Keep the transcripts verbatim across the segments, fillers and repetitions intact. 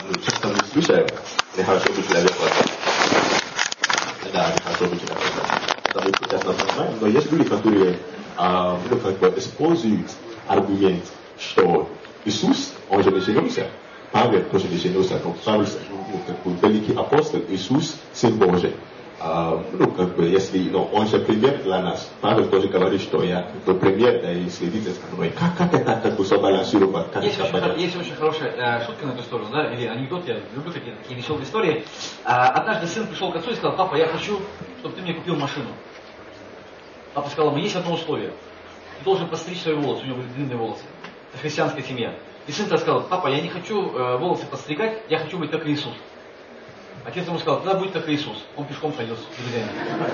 ну, часто мы слышим, нехорошо быть человеком. Да, нехорошо быть человеком. Это мы прекрасно знаем, но есть люди, которые а, ну, как бы используют аргумент, что Иисус, он же не женился, Павел тоже не женился, но Павел, ну, как бы великий апостол, Иисус, Сын Божий. Uh, ну, как бы, если, ну, он же пример для нас. Павел тоже говорит, что я, как бы, пример, да, и следите за мной. Как, как это, как бы, собалансировать? Как есть, это очень, есть очень хорошая э, шутка на эту сторону, да, или анекдот, я люблю такие, такие веселые истории. А, однажды сын пришел к отцу и сказал: папа, я хочу, чтобы ты мне купил машину. Папа сказал ему: есть одно условие. Ты должен постричь свои волосы, у него были длинные волосы. Это христианская семья. И сын-то сказал: папа, я не хочу э, волосы подстригать, я хочу быть как Иисус. Отец ему сказал: тогда будь как Иисус. Он пешком пойдет в деревню.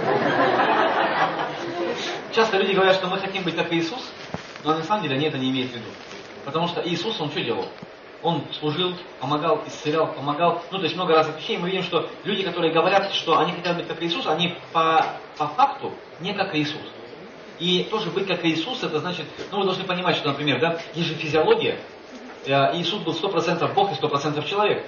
Часто люди говорят, что мы хотим быть как Иисус, но на самом деле они это не имеют в виду. Потому что Иисус, он что делал? Он служил, помогал, исцелял, помогал. Ну, то есть много разных вещей. Мы видим, что люди, которые говорят, что они хотят быть как Иисус, они по, по факту не как Иисус. И тоже быть как Иисус, это значит, ну, вы должны понимать, что, например, да, есть же физиология. Иисус был сто процентов Бог и сто процентов человек.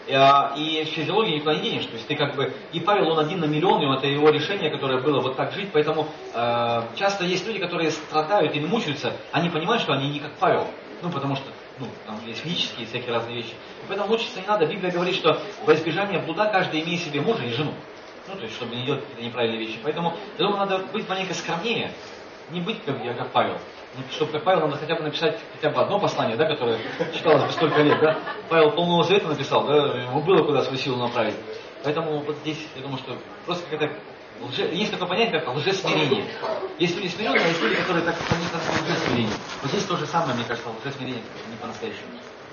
И физиологию никуда не денешь. То есть ты как бы, и Павел, он один на миллион, и это его решение, которое было вот так жить. Поэтому э, часто есть люди, которые страдают или мучаются, они понимают, что они не как Павел. Ну, потому что, ну, там есть физические всякие разные вещи. И поэтому мучиться не надо. Библия говорит, что во избежание блуда каждый имеет себе мужа и жену. Ну, то есть, чтобы не делать какие-то неправильные вещи. Поэтому, я думаю, надо быть маленько скромнее. Не быть как я, как Павел. Чтобы как Павел, надо хотя бы написать хотя бы одно послание, да, которое читалось бы столько лет, да. Павел полного завета написал, да, ему было куда свою силу направить. Поэтому вот здесь, я думаю, что просто какая-то лже... есть такое понятие, как лжесмирение. Есть люди смиренные, а есть люди, которые так понятно лжесмирение. Вот здесь то же самое, мне кажется, лжесмирение не по-настоящему.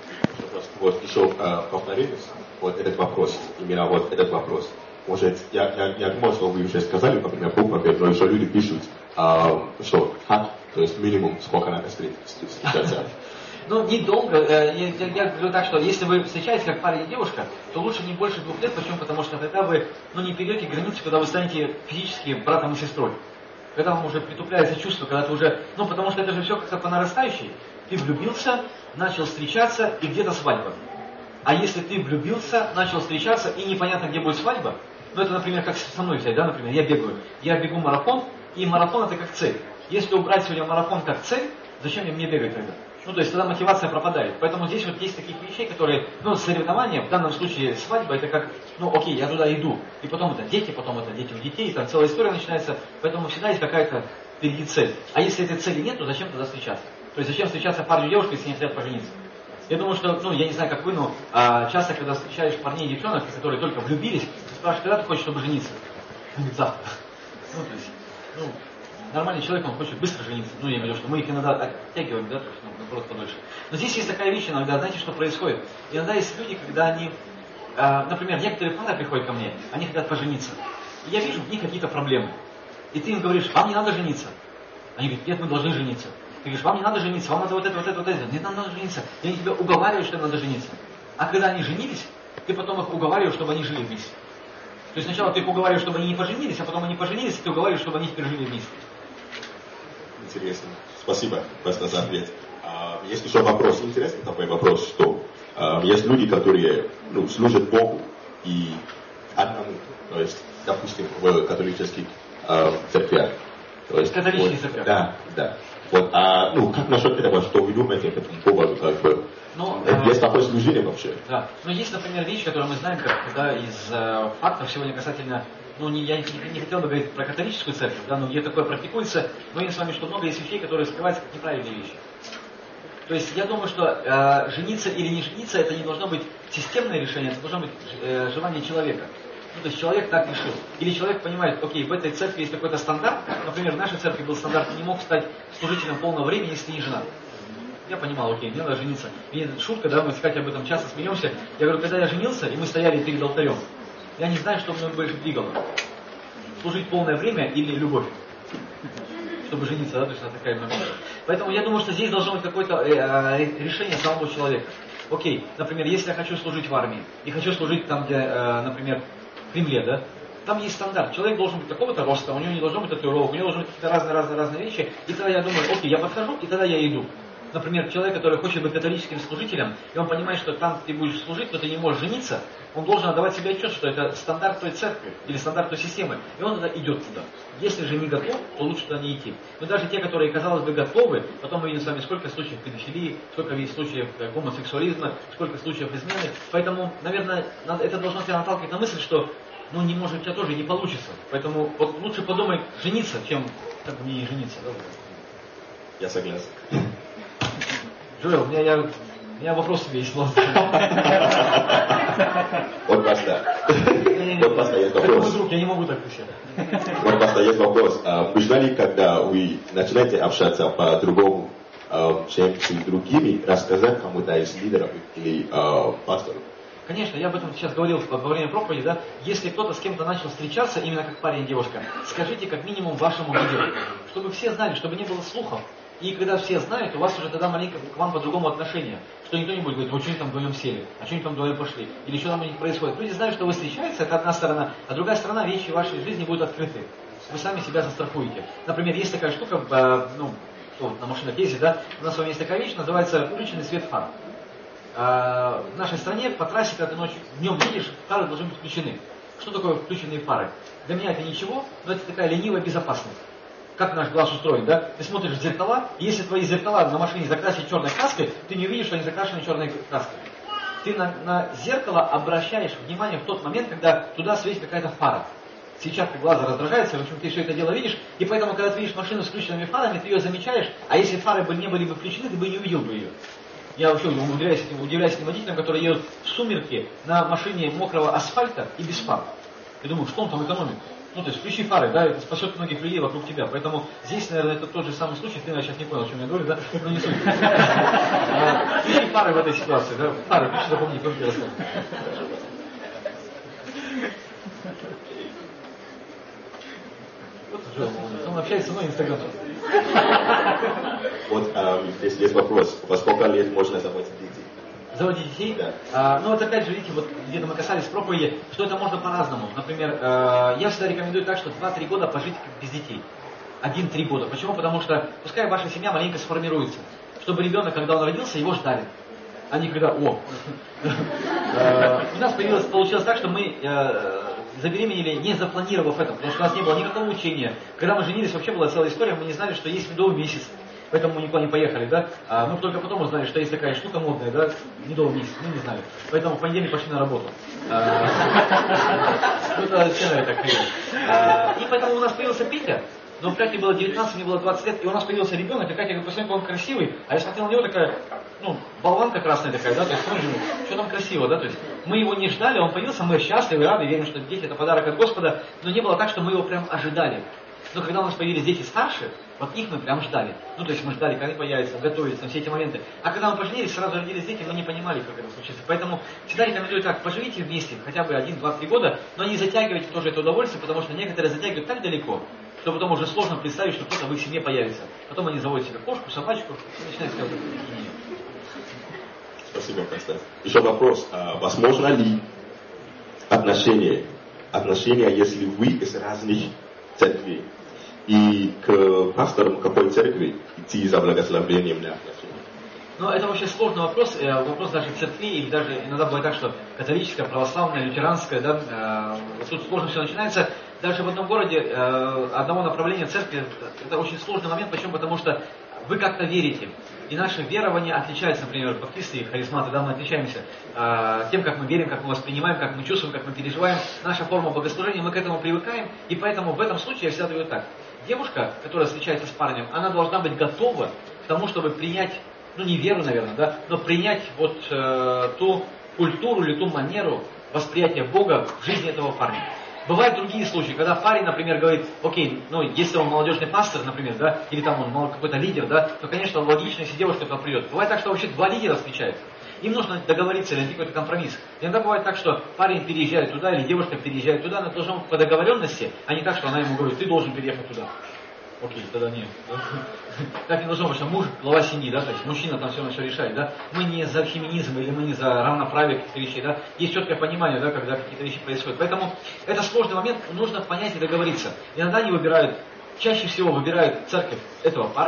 Вот еще э, повторюсь, вот этот вопрос, именно вот этот вопрос. Может, я, я, я думаю, что вы уже сказали, например, проповедь, но еще люди пишут, э, что как, то есть минимум сколько надо встречаться. Ну, недолго. Я, я, я говорю так, что если вы встречаетесь как парень и девушка, то лучше не больше двух лет. Почему? Потому что тогда вы, ну, не перейдете границу, когда вы станете физически братом и сестрой. Когда вам уже притупляется чувство, когда ты уже... Ну, потому что это же все как-то по нарастающей. Ты влюбился, начал встречаться, и где-то свадьба. А если ты влюбился, начал встречаться, и непонятно, где будет свадьба, ну, это, например, как со мной взять, да, например, я бегаю. Я бегу марафон, и марафон это как цель. Если убрать сегодня марафон как цель, зачем мне бегать тогда? Ну, то есть тогда мотивация пропадает. Поэтому здесь вот есть таких вещей, которые, ну, соревнования, в данном случае свадьба, это как, ну, окей, я туда иду. И потом это дети, потом это дети у детей, и там целая история начинается. Поэтому всегда есть какая-то впереди цель. А если этой цели нет, то зачем тогда встречаться? То есть зачем встречаться парню и девушке, если не хотят пожениться? Я думаю, что, ну, я не знаю, как вы, но а, часто, когда встречаешь парней и девчонок, которые только влюбились, ты спрашиваешь, когда ты хочешь, чтобы жениться? Он говорит, завтра. Ну, то есть, ну, нормальный человек, он хочет быстро жениться. Ну, я имею в виду, что мы их иногда оттягиваем, да, то есть, ну, наоборот, подольше. Но здесь есть такая вещь иногда, знаете, что происходит? Иногда есть люди, когда они, а, например, некоторые пары приходят ко мне, они хотят пожениться. И я вижу в них какие-то проблемы. И ты им говоришь, вам не надо жениться. Они говорят, нет, мы должны жениться. Ты говоришь, вам не надо жениться, вам надо вот это, вот это, вот это. Нет, нам надо жениться. И они тебя уговаривают, что им надо жениться. А когда они женились, ты потом их уговариваешь, чтобы они жили вместе. То есть сначала ты их уговариваешь, чтобы они не поженились, а потом они поженились, и ты уговариваешь, чтобы они теперь жили вместе. Интересно. Спасибо, просто за ответ. А, есть еще вопрос, интересный такой вопрос, что а, есть люди, которые, ну, служат Богу и одному, то есть, допустим, в католических а, церквях. То есть, католических вот, церквях? Да, да. Вот, а, ну, как насчет этого, что вы думаете по этому поводу, как бы, ну, есть а, такое служение вообще? Да, но есть, например, вещь, которую мы знаем, как, да, из э, фактов сегодня касательно, ну, не, я не, не хотел бы говорить про католическую церковь, да, но где такое практикуется, мы видим с вами, что много есть вещей, которые скрываются как неправильные вещи. То есть я думаю, что э, жениться или не жениться, это не должно быть системное решение, это должно быть э, желание человека. Ну, то есть человек так решил. Или человек понимает, окей, в этой церкви есть какой-то стандарт. Например, в нашей церкви был стандарт, ты не мог стать служителем полного времени, если ты не женат. Я понимал, окей, мне надо жениться. И шутка, да, мы с Катей об этом часто смеемся. Я говорю, когда я женился, и мы стояли перед алтарем, я не знаю, что мной больше двигало. Служить полное время или любовь. Чтобы жениться, да, то есть это такая момент. Поэтому я думаю, что здесь должно быть какое-то э, решение самого человека. Окей, например, если я хочу служить в армии, и хочу служить там, где, э, например, в Кремле, да, там есть стандарт. Человек должен быть такого-то роста, у него не должно быть татуировок, у него должны быть какие-то разные-разные-разные вещи. И тогда я думаю, окей, я подхожу, и тогда я иду. Например, человек, который хочет быть католическим служителем, и он понимает, что там ты будешь служить, но ты не можешь жениться, он должен отдавать себе отчет, что это стандарт той церкви или стандарт той системы, и он тогда идет туда. Если же не готов, то лучше туда не идти. Но даже те, которые, казалось бы, готовы, потом мы видим с вами, сколько случаев педофилии, сколько есть случаев гомосексуализма, сколько случаев измены. Поэтому, наверное, это должно тебя наталкивать на мысль, что ну, не может, у тебя тоже не получится. Поэтому вот лучше подумай жениться, чем как бы не жениться. Да? Я согласен. Джоэл, у меня, я, у меня вопрос тебе есть. Вот просто. Вот просто есть вопрос. Мой друг, я не могу так писать. Вот просто есть вопрос. Нужно ли, когда вы начинаете общаться по-другому, чем с другими, рассказать кому-то из лидеров или пасторов? Конечно, я об этом сейчас говорил во время проповеди, да. Если кто-то с кем-то начал встречаться, именно как парень и девушка, скажите как минимум вашему лидеру, чтобы все знали, чтобы не было слухов. И когда все знают, у вас уже тогда маленько к вам по-другому отношение. Что никто не будет говорить, вот что они там вдвоем сели, а что они там вдвоем пошли, или что там у них происходит. Люди знают, что вы встречаетесь, это одна сторона, а другая сторона, вещи в вашей жизни будут открыты. Вы сами себя застрахуете. Например, есть такая штука, ну, на машинах ездит, да, у нас с вами есть такая вещь, называется включенный свет фар. В нашей стране по трассе, когда ты ночью, днем видишь, фары должны быть включены. Что такое включенные фары? Для меня это ничего, но это такая ленивая безопасность. Как наш глаз устроен, да? Ты смотришь в зеркала, и если твои зеркала на машине закрасили черной краской, ты не увидишь, что они закрашены черной краской. Ты на, на зеркало обращаешь внимание в тот момент, когда туда светит какая-то фара. Сетчатка глаза раздражается, в общем, ты все это дело видишь, и поэтому, когда ты видишь машину с включенными фарами, ты ее замечаешь, а если фары бы не были бы включены, ты бы не увидел бы ее. Я вообще удивляюсь этим, удивляюсь этим водителям, которые едут в сумерки на машине мокрого асфальта и без фар. Я думаю, что он там экономит? Ну, то есть включи фары, да, это спасет многих людей вокруг тебя. Поэтому здесь, наверное, это тот же самый случай. Ты, наверное, сейчас не понял, о чем я говорю, да? Но не суть. Включи фары в этой ситуации, да? Фары, включи, запомни, как я рассказываю. Он общается со мной в Инстаграме. Вот а, здесь есть вопрос. Во сколько лет можно заводить детей? Заводить детей? Да. А, ну вот опять же, видите, вот где-то мы касались проповеди, что это можно по-разному. Например, э, я всегда рекомендую так, что два-три года пожить без детей. Один-три года. Почему? Потому что пускай ваша семья маленько сформируется. Чтобы ребенок, когда он родился, его ждали. А не когда, о. У нас получилось так, что мы забеременели, не запланировав это, потому что у нас не было никакого учения. Когда мы женились, вообще была целая история, мы не знали, что есть медовый месяц. Поэтому мы никуда не поехали, да. А мы только потом узнали, что есть такая штука модная, да, медовый месяц, мы не знали. Поэтому в понедельник пошли на работу. Это все так. И поэтому у нас появился Петя. Но в Кате было девятнадцать, мне было двадцать лет, и у нас появился ребенок, и Катя говорит, посмотри, он красивый, а я смотрел на него такая, ну, болванка красная такая, да, то есть, смотри, что там красиво, да, то есть, мы его не ждали, он появился, мы счастливы, рады, верим, что дети это подарок от Господа, но не было так, что мы его прям ожидали. Но когда у нас появились дети старше, вот их мы прям ждали. Ну, то есть мы ждали, когда они появятся, готовятся, все эти моменты. А когда мы поженились, сразу родились дети, мы не понимали, как это случится. Поэтому всегда рекомендую так, поживите вместе, хотя бы один, два, три года, но не затягивайте тоже это удовольствие, потому что некоторые затягивают так далеко, что потом уже сложно представить, что кто-то в их семье появится. Потом они заводят себе кошку, собачку, и начинают сказать, спасибо, Константин. Еще вопрос. А, возможно ли отношения, отношения, если вы из разных церквей, и к пасторам какой церкви идти за благословением на отношения? Ну, это вообще сложный вопрос, вопрос даже церкви, или даже иногда бывает так, что католическая, православная, лютеранская, да, вот тут сложно все начинается. Даже в одном городе одного направления церкви, это очень сложный момент, почему? Потому что вы как-то верите, и наше верование отличается, например, баптисты и харизматы, да, мы отличаемся э, тем, как мы верим, как мы воспринимаем, как мы чувствуем, как мы переживаем, наша форма богослужения, мы к этому привыкаем, и поэтому в этом случае я всегда говорю так, девушка, которая встречается с парнем, она должна быть готова к тому, чтобы принять, ну не веру, наверное, да, но принять вот э, ту культуру или ту манеру восприятия Бога в жизни этого парня. Бывают другие случаи, когда парень, например, говорит, окей, ну, если он молодежный пастор, например, да, или там он какой-то лидер, да, то, конечно, логично, если девушка туда придет. Бывает так, что вообще два лидера встречаются. Им нужно договориться или найти какой-то компромисс. Иногда бывает так, что парень переезжает туда, или девушка переезжает туда, но это должно быть по договоренности, а не так, что она ему говорит, ты должен переехать туда. Окей, тогда нет. Да? Так не должно быть, что муж глава семьи, да, то есть мужчина там все равно все решает, да. Мы не за феминизм или мы не за равноправие каких-то вещей, да. Есть четкое понимание, да, когда какие-то вещи происходят. Поэтому это сложный момент, нужно понять и договориться. Иногда они выбирают, чаще всего выбирают церковь этого парня,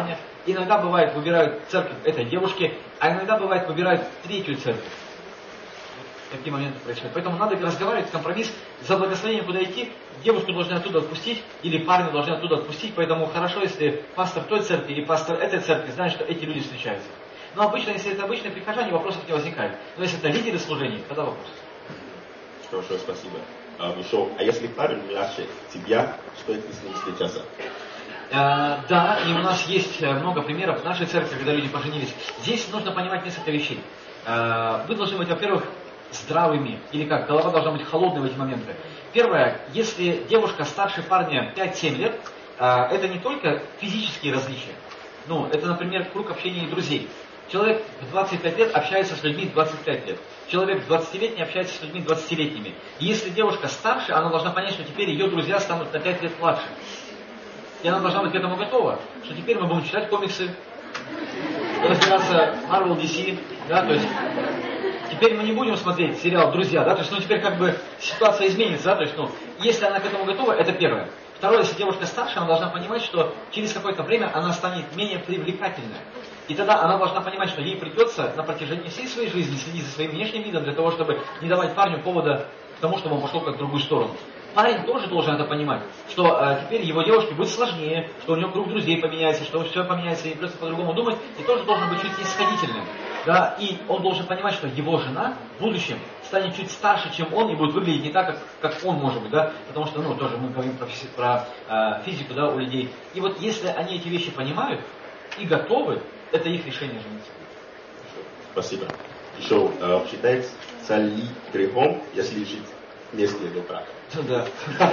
Иногда бывает выбирают церковь этой девушки, а иногда бывает выбирают третью церковь. Такие моменты происходят. Поэтому надо разговаривать, компромисс, за благословением куда идти, девушку должны оттуда отпустить, или парня должны оттуда отпустить, поэтому хорошо, если пастор той церкви или пастор этой церкви знает, что эти люди встречаются. Но обычно, если это обычные прихожане, вопросов не возникает. Но если это лидеры служения, тогда вопрос. Хорошо, спасибо. А, Мишо, а если парень младше тебя, стоит ли с ним встречаться? Uh, да, и у нас есть много примеров в нашей церкви, когда люди поженились. Здесь нужно понимать несколько вещей. Uh, вы должны быть, во-первых, здравыми, или как, голова должна быть холодной в эти моменты. Первое, если девушка старше парня пять-семь лет, uh, это не только физические различия. Ну, это, например, круг общения и друзей. Человек в двадцать пять лет общается с людьми двадцать пять лет. Человек двадцатилетний общается с людьми двадцатилетними. И если девушка старше, она должна понять, что теперь ее друзья станут на пять лет младше. И она должна быть к этому готова, что теперь мы будем читать комиксы, разбираться Marvel, ди си, да, то есть теперь мы не будем смотреть сериал «Друзья», да, то есть, ну, теперь как бы ситуация изменится, да, то есть, ну, если она к этому готова, это первое. Второе, если девушка старше, она должна понимать, что через какое-то время она станет менее привлекательной. И тогда она должна понимать, что ей придется на протяжении всей своей жизни следить за своим внешним видом, для того, чтобы не давать парню повода к тому, чтобы он пошел как в другую сторону. Парень тоже должен это понимать, что э, теперь его девушке будет сложнее, что у него круг друзей поменяется, что все поменяется, и придется по-другому думать, и тоже должен быть чуть исходительным. Да? И он должен понимать, что его жена в будущем станет чуть старше, чем он, и будет выглядеть не так, как, как он может быть, да? Потому что, ну, тоже мы говорим про, про э, физику, да, у людей. И вот если они эти вещи понимают и готовы, это их решение жениться. Спасибо. Еще э, считается ли грехом, если жить вместе до брака? Да.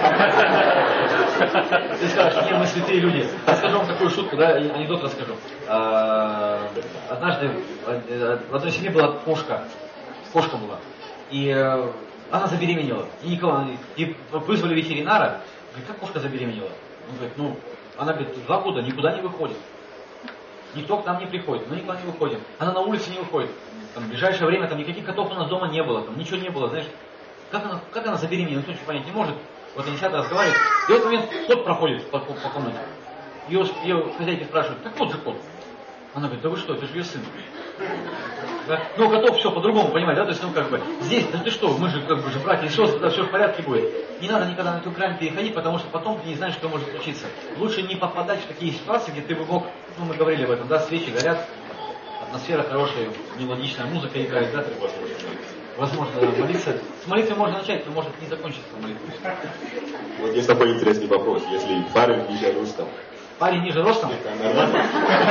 Ты скажешь, не, мы святые люди. Расскажу вам такую шутку, да, анекдот расскажу. Однажды в одной семье была кошка. Кошка была. И она забеременела. И никого, и вызвали ветеринара. Говорит, как кошка забеременела? Он говорит, ну, она говорит, два года никуда не выходит. Никто к нам не приходит, мы никуда не выходим. Она на улице не выходит. Там, в ближайшее время там никаких котов у нас дома не было, там ничего не было, знаешь. Как она, как она забеременела, никто ничего понять не может. Вот они сядут, разговаривают. И в этот момент кот проходит по, по, по комнате. Ее, ее хозяйки спрашивают, так вот же кот. Она говорит, да вы что, это же ее сын. Да? Ну, у котов все по-другому, понимаете, да? То есть, ну, как бы, здесь, да ты что, мы же, как бы, же братья и сестры, да, все в порядке будет. Не надо никогда на эту грань переходить, потому что потом ты не знаешь, что может случиться. Лучше не попадать в такие ситуации, где ты бы мог, ну, мы говорили об этом, да, свечи горят, атмосфера хорошая, мелодичная музыка играет, да, возможно, молиться. С молитвы можно начать, но может не закончиться молитвой. Вот есть такой интересный вопрос, если парень ниже ростом. Парень ниже ростом? Это нормально?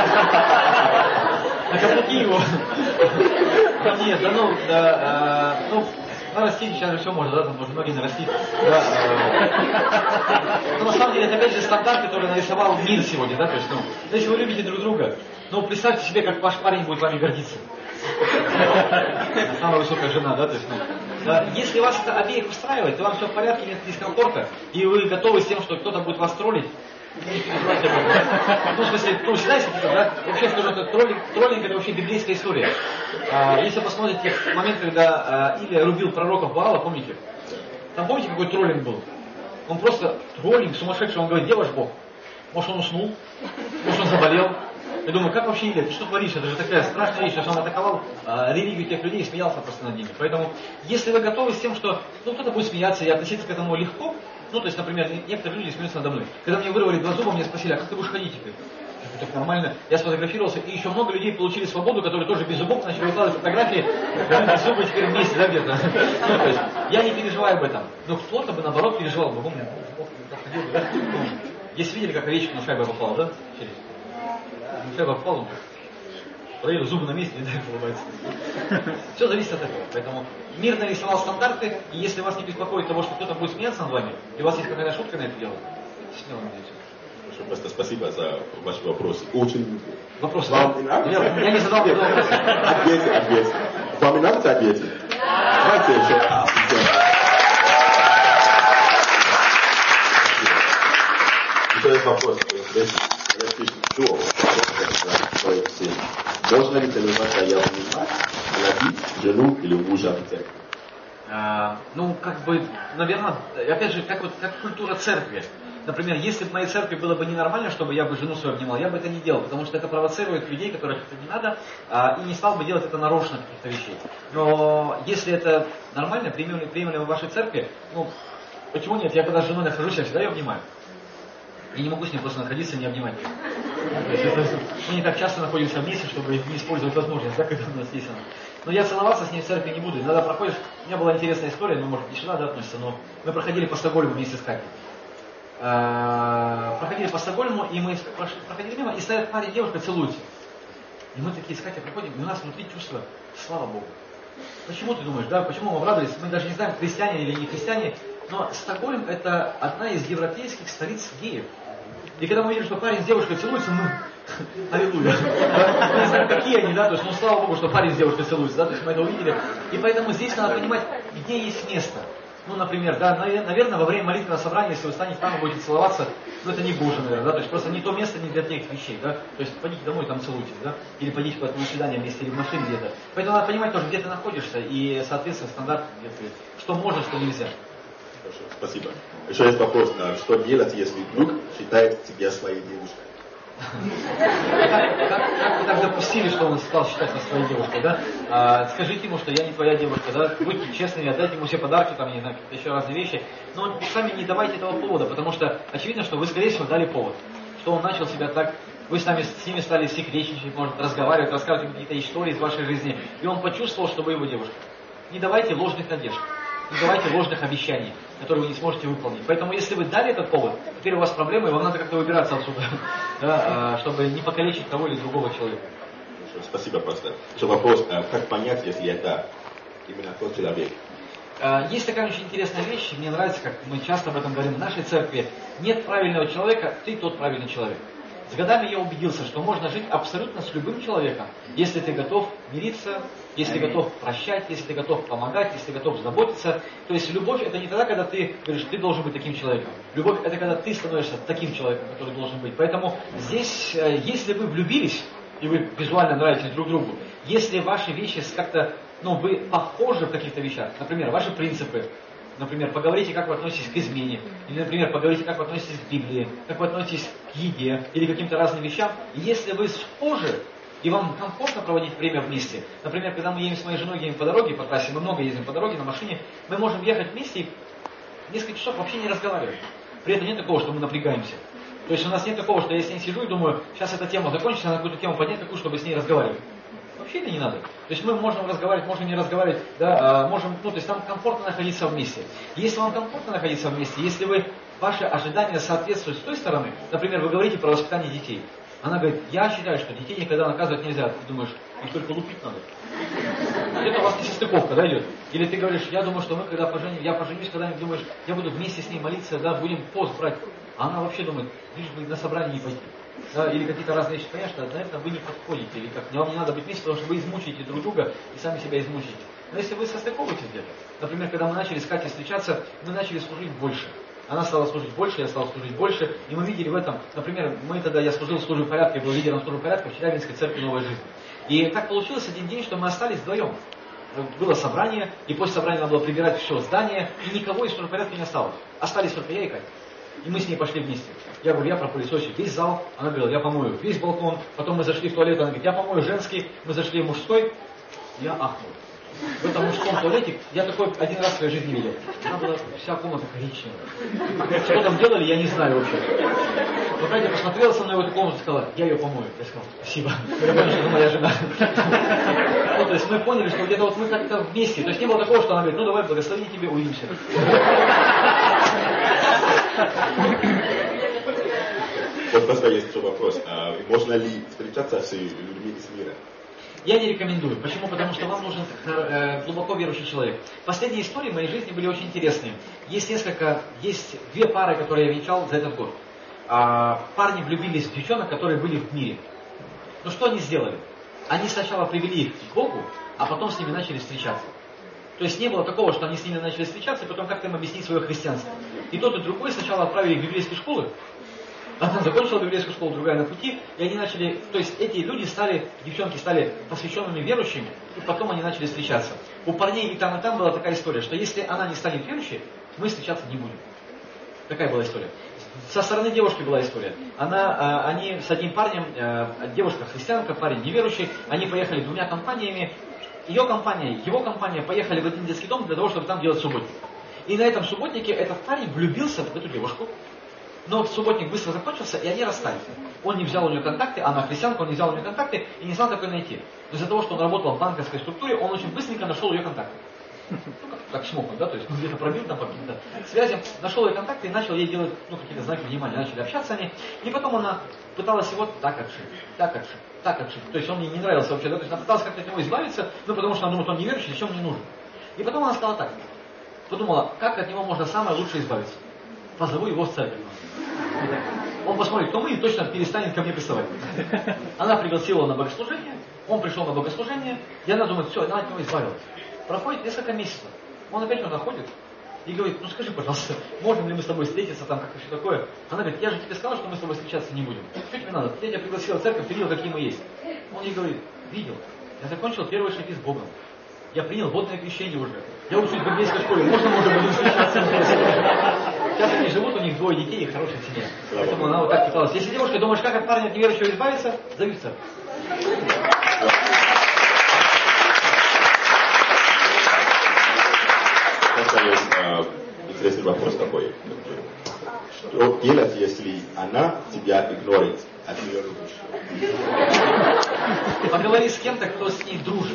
А каблуки его? Нет, да ну, да, э, ну, нарастить сейчас же все можно, да, там можно ноги нарастить. Да, э, но на самом деле это опять же стандарт, который нарисовал мир сегодня, да, то есть, ну, если вы любите друг друга, ну, представьте себе, как ваш парень будет вами гордиться. Самая высокая жена, да, то есть, ну, да, если вас это обеих устраивает, то вам все в порядке, нет дискомфорта, и вы готовы с тем, что кто-то будет вас троллить, не переживайте об этом. Ну, в смысле, ну, всегда есть какие-то, да, вообще скажу, что троллинг, троллинг это вообще библейская история. А, если посмотрите момент, когда а, Илия рубил пророков Баала, помните? Там помните, какой троллинг был? Он просто троллинг, сумасшедший, он говорит, где ваш Бог? Может, он уснул? Может, он заболел? Я думаю, как вообще, Илья, ты что творишь? Это же такая страшная вещь, что он атаковал а, религию тех людей и смеялся просто над ними. Поэтому, если вы готовы с тем, что ну, кто-то будет смеяться и относиться к этому легко, ну, то есть, например, некоторые люди смеются надо мной. Когда мне вырвали два зуба, мне спросили, а как ты будешь ходить теперь? Я говорю, так нормально. Я сфотографировался, и еще много людей получили свободу, которые тоже без зубов начали выкладывать фотографии, как зубы теперь вместе, да, где-то. Ну, то есть, я не переживаю об этом. Но кто-то бы, наоборот, переживал бы. Бог ходил бы, да? Ну, если видели, как овечка на шайбу попала, да? Через. На шайбу попала, он проверил зубы на месте, и дальше улыбается. Все зависит от этого. Поэтому мир нарисовал стандарты, и если вас не беспокоит того, что кто-то будет смеяться над вами, и у вас есть какая-то шутка на это дело, смело надеюсь. Хорошо, просто спасибо за ваши вопросы. Очень... Вопросы? Вам Да? Я, я не задал Нет, вопрос. Ответьте, ответьте. Вам не нравится ответить? Давайте еще раз. Еще есть вопрос. Можно ли целоваться явно платить жену или мужа в церкви? А, ну, как бы, наверное, опять же, как, вот, как культура церкви. Например, если бы в моей церкви было бы ненормально, чтобы я бы жену свою обнимал, я бы это не делал, потому что это провоцирует людей, которых это не надо, а, и не стал бы делать это нарочно каких-то вещей. Но если это нормально, приемлемо, приемлемо в вашей церкви, ну, почему нет? Я когда с женой нахожусь, я всегда ее обнимаю. Я не могу с ней просто находиться и не обнимать ее. Мы не так часто находимся вместе, чтобы не использовать возможность, да, когда у нас есть она. Но я целоваться с ней в церкви не буду. Иногда проходишь, у меня была интересная история, ну, может, не сюда, да, относится, но мы проходили по Стокгольму вместе с Катей. Проходили по Стокгольму, и мы проходили мимо, и стоят парень и девушка, целуются. И мы такие с Катей проходим, и у нас внутри чувство, слава Богу. Почему ты думаешь, да, почему мы обрадовались? Мы даже не знаем, христиане или не христиане, но Стокгольм это одна из европейских столиц геев. И когда мы видим, что парень с девушкой целуются, мы, аллилуйя. Мы не знаем, какие они, да, то есть, ну, слава Богу, что парень с девушкой целуется, да, то есть мы это увидели. И поэтому здесь надо понимать, где есть место. Ну, например, да, наверное, во время молитвенного собрания, если вы станете там и будете целоваться, ну, это не Боже, наверное, да, то есть просто не то место, не для тех вещей, да, то есть пойдите домой, там целуйтесь, да, или пойдите куда-то на свидание вместе, или в машине где-то. Поэтому надо понимать тоже, где ты находишься, и, соответственно, стандарт, где ты, что можно, что нельзя. Хорошо, спасибо. Еще есть вопрос, что делать, если друг считает тебя своей девушкой? Как, как, как вы так допустили, что он стал считать нас своей девушкой, да? А, скажите ему, что я не твоя девушка, да? Будьте честными, отдайте ему все подарки, там, не знаю, какие-то еще разные вещи. Но сами не давайте этого повода, потому что очевидно, что вы, скорее всего, дали повод. Что он начал себя так, вы с, нами, с ними стали секретничать, может, разговаривать, рассказывать какие-то истории из вашей жизни, и он почувствовал, что вы его девушка. Не давайте ложных надежд. Не давайте ложных обещаний, которые вы не сможете выполнить. Поэтому, если вы дали этот повод, теперь у вас проблемы, и вам надо как-то выбираться отсюда, да, чтобы не покалечить того или другого человека. Хорошо, спасибо, просто. Еще вопрос, как понять, если это именно тот человек? Есть такая очень интересная вещь, мне нравится, как мы часто об этом говорим в нашей церкви. Нет правильного человека, ты тот правильный человек. С годами я убедился, что можно жить абсолютно с любым человеком, если ты готов мириться, если ты готов прощать, если ты готов помогать, если ты готов заботиться. То есть любовь это не тогда, когда ты говоришь, ты должен быть таким человеком. Любовь это когда ты становишься таким человеком, который должен быть. Поэтому здесь, если вы влюбились, и вы визуально нравитесь друг другу, если ваши вещи как-то, ну, вы похожи в каких-то вещах, например, ваши принципы, например, поговорите, как вы относитесь к измене, или, например, поговорите, как вы относитесь к Библии, как вы относитесь к еде или к каким-то разным вещам. И если вы схожи, и вам комфортно проводить время вместе, например, когда мы едем с моей женой, едем по дороге, по трассе, мы много ездим по дороге на машине, мы можем ехать вместе и несколько часов вообще не разговаривать. При этом нет такого, что мы напрягаемся. То есть у нас нет такого, что я с ней сижу и думаю, сейчас эта тема закончится, надо какую-то тему поднять, такую, чтобы с ней разговаривать. Вообще это не надо. То есть мы можем разговаривать, можем не разговаривать, да, можем, ну, то есть нам комфортно находиться вместе. Если вам комфортно находиться вместе, если вы, ваши ожидания соответствуют с той стороны, например, вы говорите про воспитание детей. Она говорит, я считаю, что детей никогда наказывать нельзя. Ты думаешь, их только лупить надо. Это у вас несостыковка, да, идет? Или ты говоришь, я думаю, что мы, когда поженим, я поженюсь, когда-нибудь думаешь, я буду вместе с ней молиться, да, будем пост брать. А она вообще думает, лишь бы на собрание не пойти. Да, или какие-то разные вещи, понятно, что, наверное, вы не подходите, или как, вам не надо быть вместе, потому что вы измучаете друг друга и сами себя измучаете. Но если вы состыковываетесь где-то, например, когда мы начали с Катей встречаться, мы начали служить больше. Она стала служить больше, я стал служить больше, и мы видели в этом, например, мы тогда, я служил в службе порядка, я был лидером службы порядка в Челябинской церкви «Новая жизнь». И так получилось один день, что мы остались вдвоем. Было собрание, и после собрания надо было прибирать все здание, и никого из службы порядка не осталось. Остались только я и Катя. И мы с ней пошли вместе. Я говорю, я пропылесосю весь зал. Она говорила, я помою весь балкон. Потом мы зашли в туалет, она говорит, я помою женский. Мы зашли в мужской. Я ахнул. В этом мужском туалете я такой один раз в своей жизни видел. Она была вся комната коричневая. Что там делали, я не знаю вообще. Вот Катя посмотрела со мной в эту комнату и сказала, я ее помою. Я сказал, спасибо. Я понял, что это моя жена. Ну, то есть мы поняли, что где-то вот мы как-то вместе. То есть не было такого, что она говорит, ну давай, благослови тебе, увидимся. Вот просто есть еще вопрос. А можно ли встречаться с людьми из мира? Я не рекомендую. Почему? Потому что вам нужен э, глубоко верующий человек. Последние истории в моей жизни были очень интересные. Есть несколько, есть две пары, которые я венчал за этот год. А, парни влюбились в девчонок, которые были в мире. Ну что они сделали? Они сначала привели их к Богу, а потом с ними начали встречаться. То есть не было такого, что они с ними начали встречаться, и потом как-то им объяснить свое христианство. И тот, и другой сначала отправили в библейские школы. Одна закончила библейскую школу, другая на пути. И они начали, то есть эти люди стали, девчонки стали посвященными верующими, и потом они начали встречаться. У парней и там, и там была такая история, что если она не станет верующей, мы встречаться не будем. Такая была история. Со стороны девушки была история. Она, они с одним парнем, девушка христианка, парень неверующий, они поехали двумя компаниями. Ее компания, его компания поехали в один детский дом для того, чтобы там делать субботник. И на этом субботнике этот парень влюбился в эту девушку. Но субботник быстро закончился, и они расстались. Он не взял у нее контакты, она христианка, он не взял у нее контакты и не знал, как ее найти. Но из-за того, что он работал в банковской структуре, он очень быстренько нашел ее контакты. Ну, как, как смог он, да, то есть ну, где-то пробил там по каким-то связям, нашел ее контакты и начал ей делать, ну, какие-то знаки внимания, начали общаться они. И потом она пыталась его так отшить, так отшить, так отшить. То есть он ей не нравился вообще, да, то есть она пыталась как-то от него избавиться, ну, потому что она думает, он неверующий, зачем мне нужен. И потом она сказала так, подумала, как от него можно самое лучше избавиться. Позову его в церковь. Он посмотрит, кто мы, и точно перестанет ко мне приставать. Она пригласила его на богослужение, он пришел на богослужение, и она думает, все, она от него избавилась. Проходит несколько месяцев, он опять туда ходит и говорит, ну скажи, пожалуйста, можем ли мы с тобой встретиться, там как-то все такое. Она говорит, я же тебе сказала, что мы с тобой встречаться не будем. Что тебе надо? Я тебя пригласила в церковь, ты видел, какие мы есть. Он ей говорит, видел, я закончил первые шаги с Богом. Я принял водное крещение уже. Я учусь в библейской школе, можно, может быть, встречаться. Сейчас они живут, у них двое детей и хорошая семья. Поэтому она вот так пыталась. Если девушка думаешь, как от парня от неверующего избавиться, зови в церковь. Есть э, интересный вопрос такой. Что делать, если она тебя игнорит, а ты ее любишь? Поговори с кем-то, кто с ней дружит.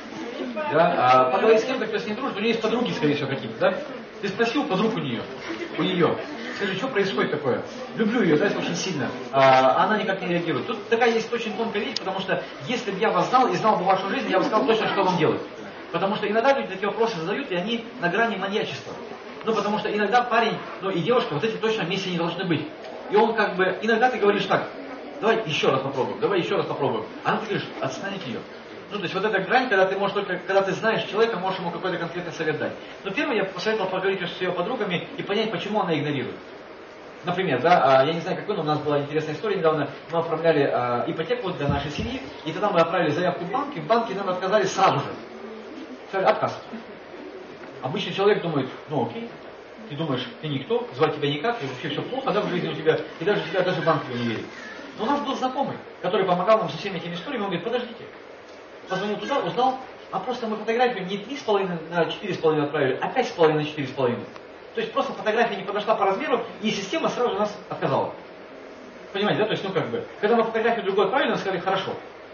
Да? А, поговори с кем-то, кто с ней дружит. У нее есть подруги, скорее всего, какие-то. Да? Ты спросил подруг у нее, у нее. Скажи, что происходит такое? Люблю ее, да, очень сильно. А она никак не реагирует. Тут такая есть очень тонкая вещь, потому что если бы я вас знал и знал бы вашу жизнь, я бы сказал точно, что вам делать. Потому что иногда люди такие вопросы задают, и они на грани маньячества. Ну, потому что иногда парень, ну и девушка, вот эти точно вместе не должны быть. И он как бы, иногда ты говоришь так, давай еще раз попробуем, давай еще раз попробуем. А ты говоришь, отстань от нее. Ну, то есть вот эта грань, когда ты можешь только, когда ты знаешь человека, можешь ему какой-то конкретный совет дать. Но первое, я посоветовал поговорить с ее подругами и понять, почему она игнорирует. Например, да, я не знаю, какой, но у нас была интересная история недавно. Мы оформляли а, ипотеку для нашей семьи, и тогда мы отправили заявку в банк, и в банке нам отказали сразу же. Сказали, отказ. Обычный человек думает, ну окей, ты думаешь, ты никто, звать тебя никак, и вообще все плохо, да, в жизни у тебя, и даже тебя даже банк тебе не верит. Но у нас был знакомый, который помогал нам со всеми этими историями, он говорит, подождите. Позвонил туда, узнал, а просто мы фотографию не три с половиной на четыре с половиной отправили, а пять с половиной на четыре с половиной. То есть просто фотография не подошла по размеру, и система сразу же нас отказала. Понимаете, да? То есть, ну как бы, когда мы фотографию другой отправили, нам сказали, хорошо.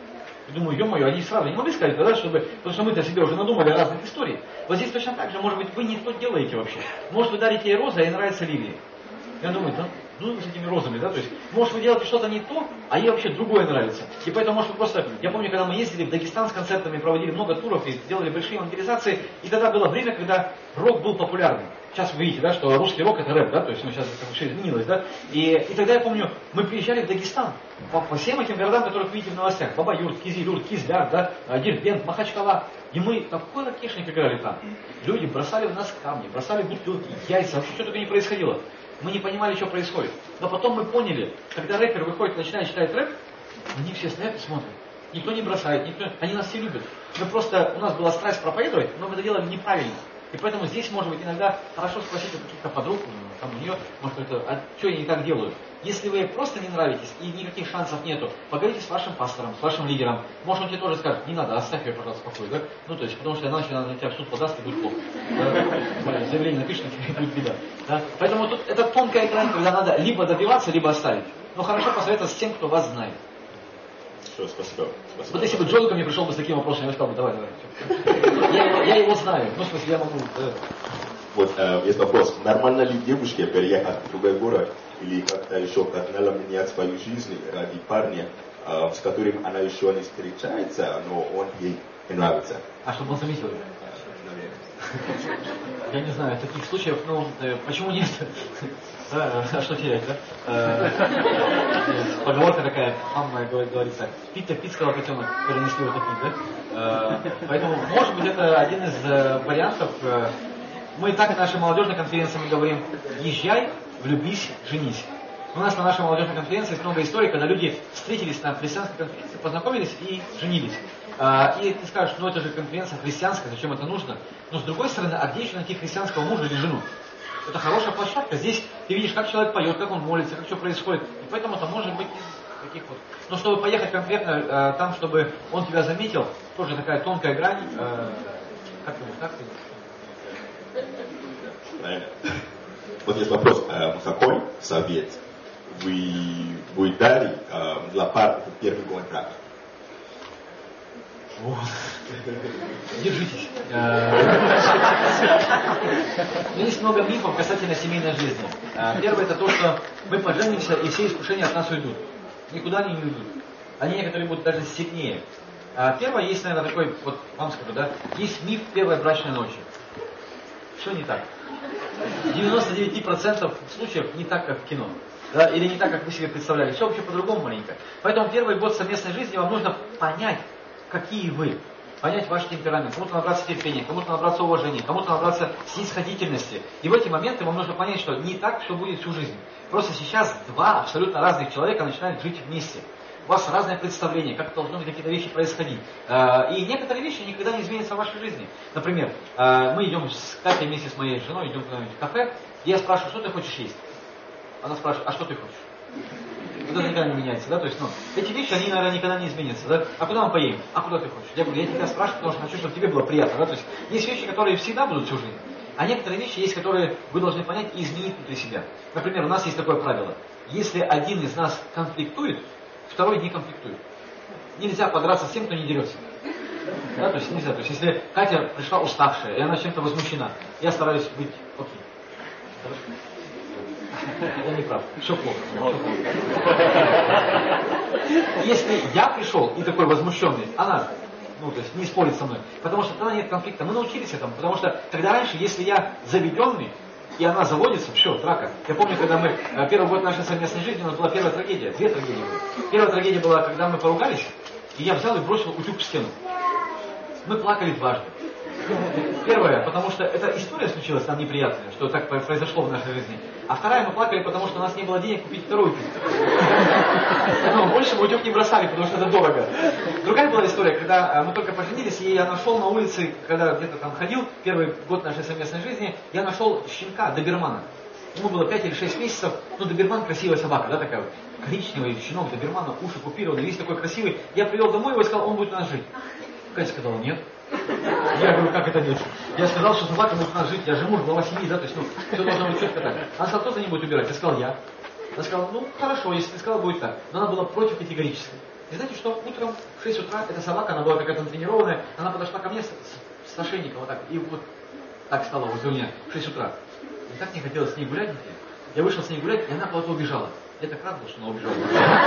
Я думаю, ё-моё, они сразу не могли сказать, да, чтобы, потому что мы-то себе уже надумали разных историй. Вот здесь точно так же, может быть, вы не то делаете вообще. Может, вы дарите ей розы, а ей нравятся лилии. Я думаю, да, ну с этими розами, да, то есть, может, вы делаете что-то не то, а ей вообще другое нравится. И поэтому, может, вы просто, я помню, когда мы ездили в Дагестан с концертами, проводили много туров и делали большие евангелизации, и тогда было время, когда рок был популярный. Сейчас вы видите, да, что русский рок это рэп, да, то есть, ну, сейчас это все изменилось, да. И, и тогда я помню, мы приезжали в Дагестан, по, по всем этим городам, которых видите в новостях, Баба-Юрт, Кизилюрт, Кизляр, да, Дербент, Махачкала, и мы такой лакешник играли там. Люди бросали в нас камни, бросали бутылки, яйца, вообще что только не происходило. Мы не понимали, что происходит. Но потом мы поняли, когда рэпер выходит и начинает читать рэп, они все стоят и смотрят. Никто не бросает, никто, они нас все любят. Мы просто, у нас была страсть проповедовать, но мы это делали неправильно. И поэтому здесь, может быть, иногда хорошо спросить у каких-то подруг, там у нее, может, это, а что я не так делаю. Если вы просто не нравитесь и никаких шансов нету, поговорите с вашим пастором, с вашим лидером. Может, он тебе тоже скажет, не надо, оставь ее, пожалуйста, в покое, да? Ну, то есть, потому что иначе она на тебя в суд подаст и будет плохо. Да? Заявление напишет, и будет беда. Да? Поэтому тут это тонкая грань, когда надо либо добиваться, либо оставить. Но хорошо посоветоваться с тем, кто вас знает. Все, спасибо. спасибо. Вот если бы Джон ко мне пришел бы с таким вопросом, я бы сказал бы, давай, давай. Я его, я его знаю. Ну, в смысле, я могу. Да. Вот, э, есть вопрос. Нормально ли девушке переехать в другой город или как-то еще кардинально менять свою жизнь ради парня, э, с которым она еще не встречается, но он ей нравится? А чтобы он заметил? Я не знаю, таких случаев, ну, э, почему нет? А, а что терять, да? Э, поговорка такая, мама говорится, пить-то пить, сказал котенок, перенесли вот такие, да? Э, поэтому, может быть, это один из э, вариантов. Э, мы и так на нашей молодежной конференции мы говорим, езжай, влюбись, женись. У нас на нашей молодежной конференции есть много историй, когда люди встретились на христианской конференции, познакомились и женились. И ты скажешь, ну это же конференция христианская, зачем это нужно? Но с другой стороны, а где еще найти христианского мужа или жену? Это хорошая площадка. Здесь ты видишь, как человек поет, как он молится, как все происходит. И поэтому это может быть из таких вот. Но чтобы поехать конкретно э, там, чтобы он тебя заметил, тоже такая тонкая грань. Э, как ты, как ты? Правильно. Вот есть вопрос, э, какой совет вы, вы дали э, для пар в первый контракт? Держитесь. Есть много мифов касательно семейной жизни. Первое это то, что мы поженимся и все искушения от нас уйдут. Никуда они не уйдут. Они некоторые будут даже сильнее. Первое, есть, наверное, такой, вот вам скажу, да, есть миф первой брачной ночи. Все не так. В девяноста девяти процентах случаев не так, как в кино. Да, или не так, как вы себе представляли. Все вообще по-другому маленько. Поэтому первый год совместной жизни вам нужно понять, какие вы. Понять ваш темперамент. Кому-то набраться терпения, кому-то набраться уважения, кому-то набраться снисходительности. И в эти моменты вам нужно понять, что не так все будет всю жизнь. Просто сейчас два абсолютно разных человека начинают жить вместе. У вас разное представление, как должны какие-то вещи происходить. И некоторые вещи никогда не изменятся в вашей жизни. Например, мы идем с Катей вместе с моей женой, идем куда-нибудь в кафе, и я спрашиваю, что ты хочешь есть? Она спрашивает, а что ты хочешь? Это никогда не меняется, да, то есть, ну, эти вещи, они, наверное, никогда не изменятся, да, а куда мы поедем? А куда ты хочешь? Я говорю, я тебя спрашиваю, потому что хочу, чтобы тебе было приятно, да, то есть, есть вещи, которые всегда будут всю жизнь, а некоторые вещи есть, которые вы должны понять и изменить внутри себя. Например, у нас есть такое правило, если один из нас конфликтует, второй не конфликтует. Нельзя подраться с тем, кто не дерется. Да, то есть нельзя, то есть, если Катя пришла уставшая, и она чем-то возмущена, я стараюсь быть окей. Хорошо? Я не прав. Все плохо. Если я пришел и такой возмущенный, она, ну, то есть не спорит со мной, потому что тогда нет конфликта. Мы научились этому, потому что когда раньше, если я заведенный, и она заводится, все, драка. Я помню, когда мы, первый год нашей совместной жизни, у нас была первая трагедия, две трагедии были. Первая трагедия была, когда мы поругались, и я взял и бросил утюг в стену. Мы плакали дважды. Первое, потому что эта история случилась нам неприятная, что так произошло в нашей жизни. А вторая, мы плакали, потому что у нас не было денег купить второй утюг. Но больше мы утюг не бросали, потому что это дорого. Другая была история, когда мы только поженились, и я нашел на улице, когда где-то там ходил, первый год нашей совместной жизни, я нашел щенка, добермана. Ему было пять или шесть месяцев, ну доберман красивая собака, да, такая вот. Коричневый щенок добермана, уши купированы, весь такой красивый. Я привел домой его и сказал, он будет у нас жить. Катя сказала, нет. Я говорю, как это нет? Я сказал, что собака может у нас жить, я же муж, глава семьи, да, то есть, ну, все должно быть четко так. Она сказала, кто за ним будет убирать? Я сказал, я. Она сказала, ну, хорошо, если ты сказала, будет так. Но она была против категорически. И знаете что, утром в шесть утра, эта собака, она была какая-то тренированная, она подошла ко мне с, с, с ошейником вот так, и вот так стала возле меня в шесть утра. И так не хотелось с ней гулять нигде. Я вышел с ней гулять, и она куда-то убежала. Я так рад был, что она убежала.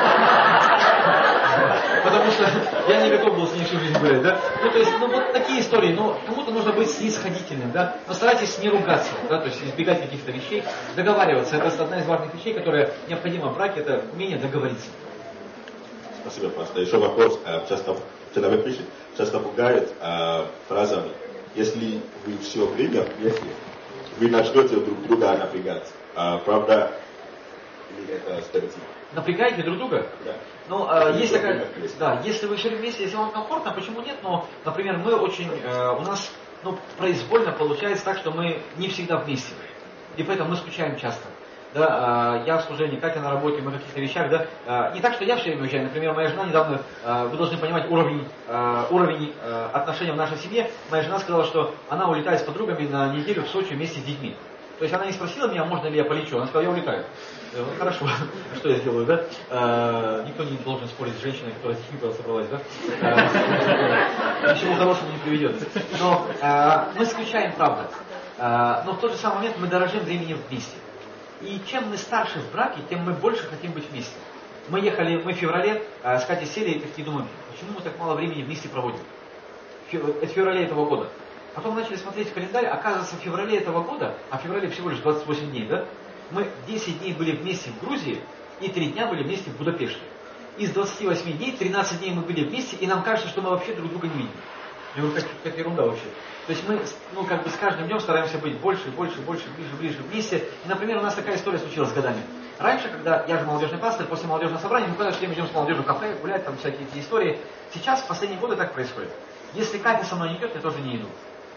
Потому что я не готов был с ней всю жизнь гулять, да? Ну, то есть, ну, вот такие истории, но кому-то нужно быть снисходительным, да? Но старайтесь не ругаться, да, то есть избегать каких-то вещей, договариваться. Это одна из важных вещей, которая необходима в браке, это умение договориться. Спасибо, пастор. Еще вопрос. Часто человек пишет, часто пугает э, фразами, если вы все время вместе, вы начнете друг друга напрягать. А, правда, или это стереотип? Напрягаете друг друга? Да. Ну, э, есть такая, да, если вы все вместе, если вам комфортно, почему нет? Но, например, мы очень, э, у нас, ну, произвольно получается так, что мы не всегда вместе. И поэтому мы скучаем часто. Да, э, я в служении, Катя на работе, мы в каких-то вещах, да. Э, не так, что я все время уезжаю. Например, моя жена недавно, э, вы должны понимать уровень, э, уровень э, отношений в нашей семье. Моя жена сказала, что она улетает с подругами на неделю в Сочи вместе с детьми. То есть она не спросила меня, можно ли я полечу. Она сказала, я улетаю. Я говорю, ну хорошо, что я сделаю, да? А, никто не должен спорить с женщиной, которая с детьми собралась, да? А, ничего хорошего не приведет. Но а, мы скучаем, правда. А, но в тот же самый момент мы дорожим временем вместе. И чем мы старше в браке, тем мы больше хотим быть вместе. Мы ехали, мы в феврале а, с Катей сели и такие думаем, почему мы так мало времени вместе проводим? Это в феврале этого года. Потом начали смотреть в календарь, оказывается, в феврале этого года, а в феврале всего лишь двадцать восемь дней, да? Мы десять дней были вместе в Грузии, и три дня были вместе в Будапеште. Из двадцати восьми дней, тринадцать дней мы были вместе, и нам кажется, что мы вообще друг друга не видим. Я говорю, как, как ерунда вообще. То есть мы, ну, как бы с каждым днем стараемся быть больше, больше, больше, ближе, ближе вместе. И, например, у нас такая история случилась с годами. Раньше, когда я же молодежный пастырь, после молодежного собрания, мы куда-то все время идем с молодежью в кафе, гулять, там всякие эти истории. Сейчас, в последние годы так происходит. Если Катя со мной не идет, я тоже не иду.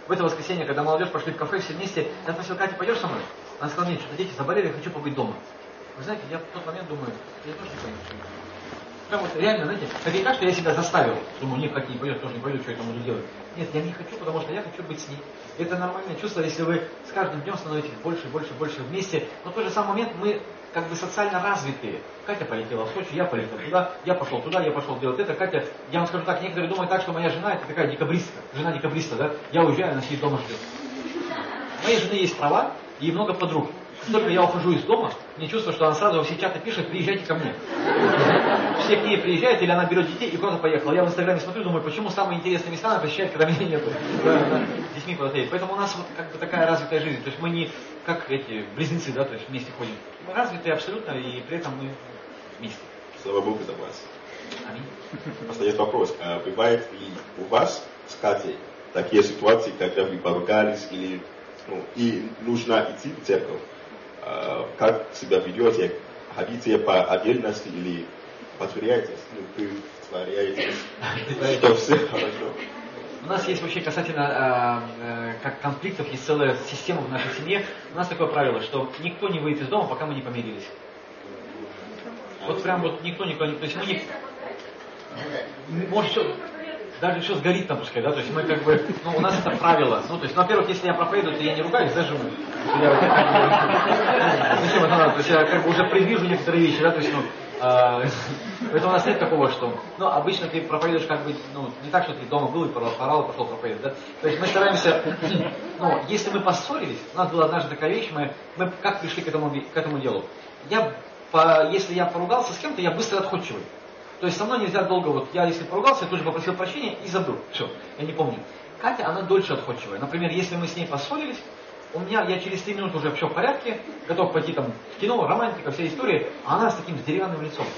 в это воскресенье, когда молодежь пошли в кафе все вместе, я спросил: Катя, пойдешь со мной? Она сказала: нет, что-то дети заболели, я хочу побыть дома. Вы знаете, я в тот момент думаю, я тоже не пойду. Прям вот реально, знаете, как и кажется, я себя заставил. Думаю, нет, как не пойдет, тоже не пойду, что я там буду делать. Нет, я не хочу, потому что я хочу быть с ней. Это нормальное чувство, если вы с каждым днем становитесь больше, больше, больше вместе. Но в тот же самый момент мы как бы социально развитые. Катя полетела в Сочи, я полетел туда, я пошел туда, я пошел делать это. Катя, я вам скажу так, некоторые думают так, что моя жена это такая декабристка, жена декабриста, да? Я уезжаю, она сидит дома ждет. У моей жены есть права и много подруг. Только я ухожу из дома, мне чувство, что она сразу во все чаты пишет: приезжайте ко мне. Все к ней приезжают, или она берет детей и куда-то поехала. Я в Инстаграме смотрю, думаю, почему самые интересные места она посещает, когда меня нету. С детьми куда-то едет. Поэтому у нас вот как бы такая развитая жизнь. То есть мы не как эти близнецы, да, то есть вместе ходим. Мы развитые абсолютно, и при этом мы вместе. Слава Богу за вас. Аминь. Просто есть вопрос. А бывает ли у вас с Катей такие ситуации, когда вы поругались, или ну, и нужно идти в церковь? А, как себя ведете? Ходите по отдельности или потворяетесь? Ну, притворяетесь, что все хорошо? У нас есть вообще касательно э, э, как конфликтов, есть целая система в нашей семье. У нас такое правило, что никто не выйдет из дома, пока мы не помирились. Вот прям вот никто, никто, то есть мы не... Может, все, даже все сгорит там, пускай, да, то есть мы как бы, ну, у нас это правило. Ну, то есть, ну, во-первых, если я проповедую, то я не ругаюсь, даже мы. Зачем это надо? То есть я как бы уже предвижу некоторые вещи, да, то есть, ну, а, это у нас нет такого, что, ну, обычно ты проповедуешь как бы, ну, не так, что ты дома был и порал, и пошел проповедовать, да. То есть мы стараемся, ну, если мы поссорились, у нас была однажды такая вещь, мы, мы как пришли к этому, к этому делу. Я, по, если я поругался с кем-то, я быстро отходчивый. То есть со мной нельзя долго, вот я если поругался, я тут же попросил прощения и забыл. Все, я не помню. Катя, она дольше отходчивая. Например, если мы с ней поссорились, у меня, я через три минуты уже все в порядке, готов пойти там в кино, романтика, вся история, а она с таким с деревянным лицом.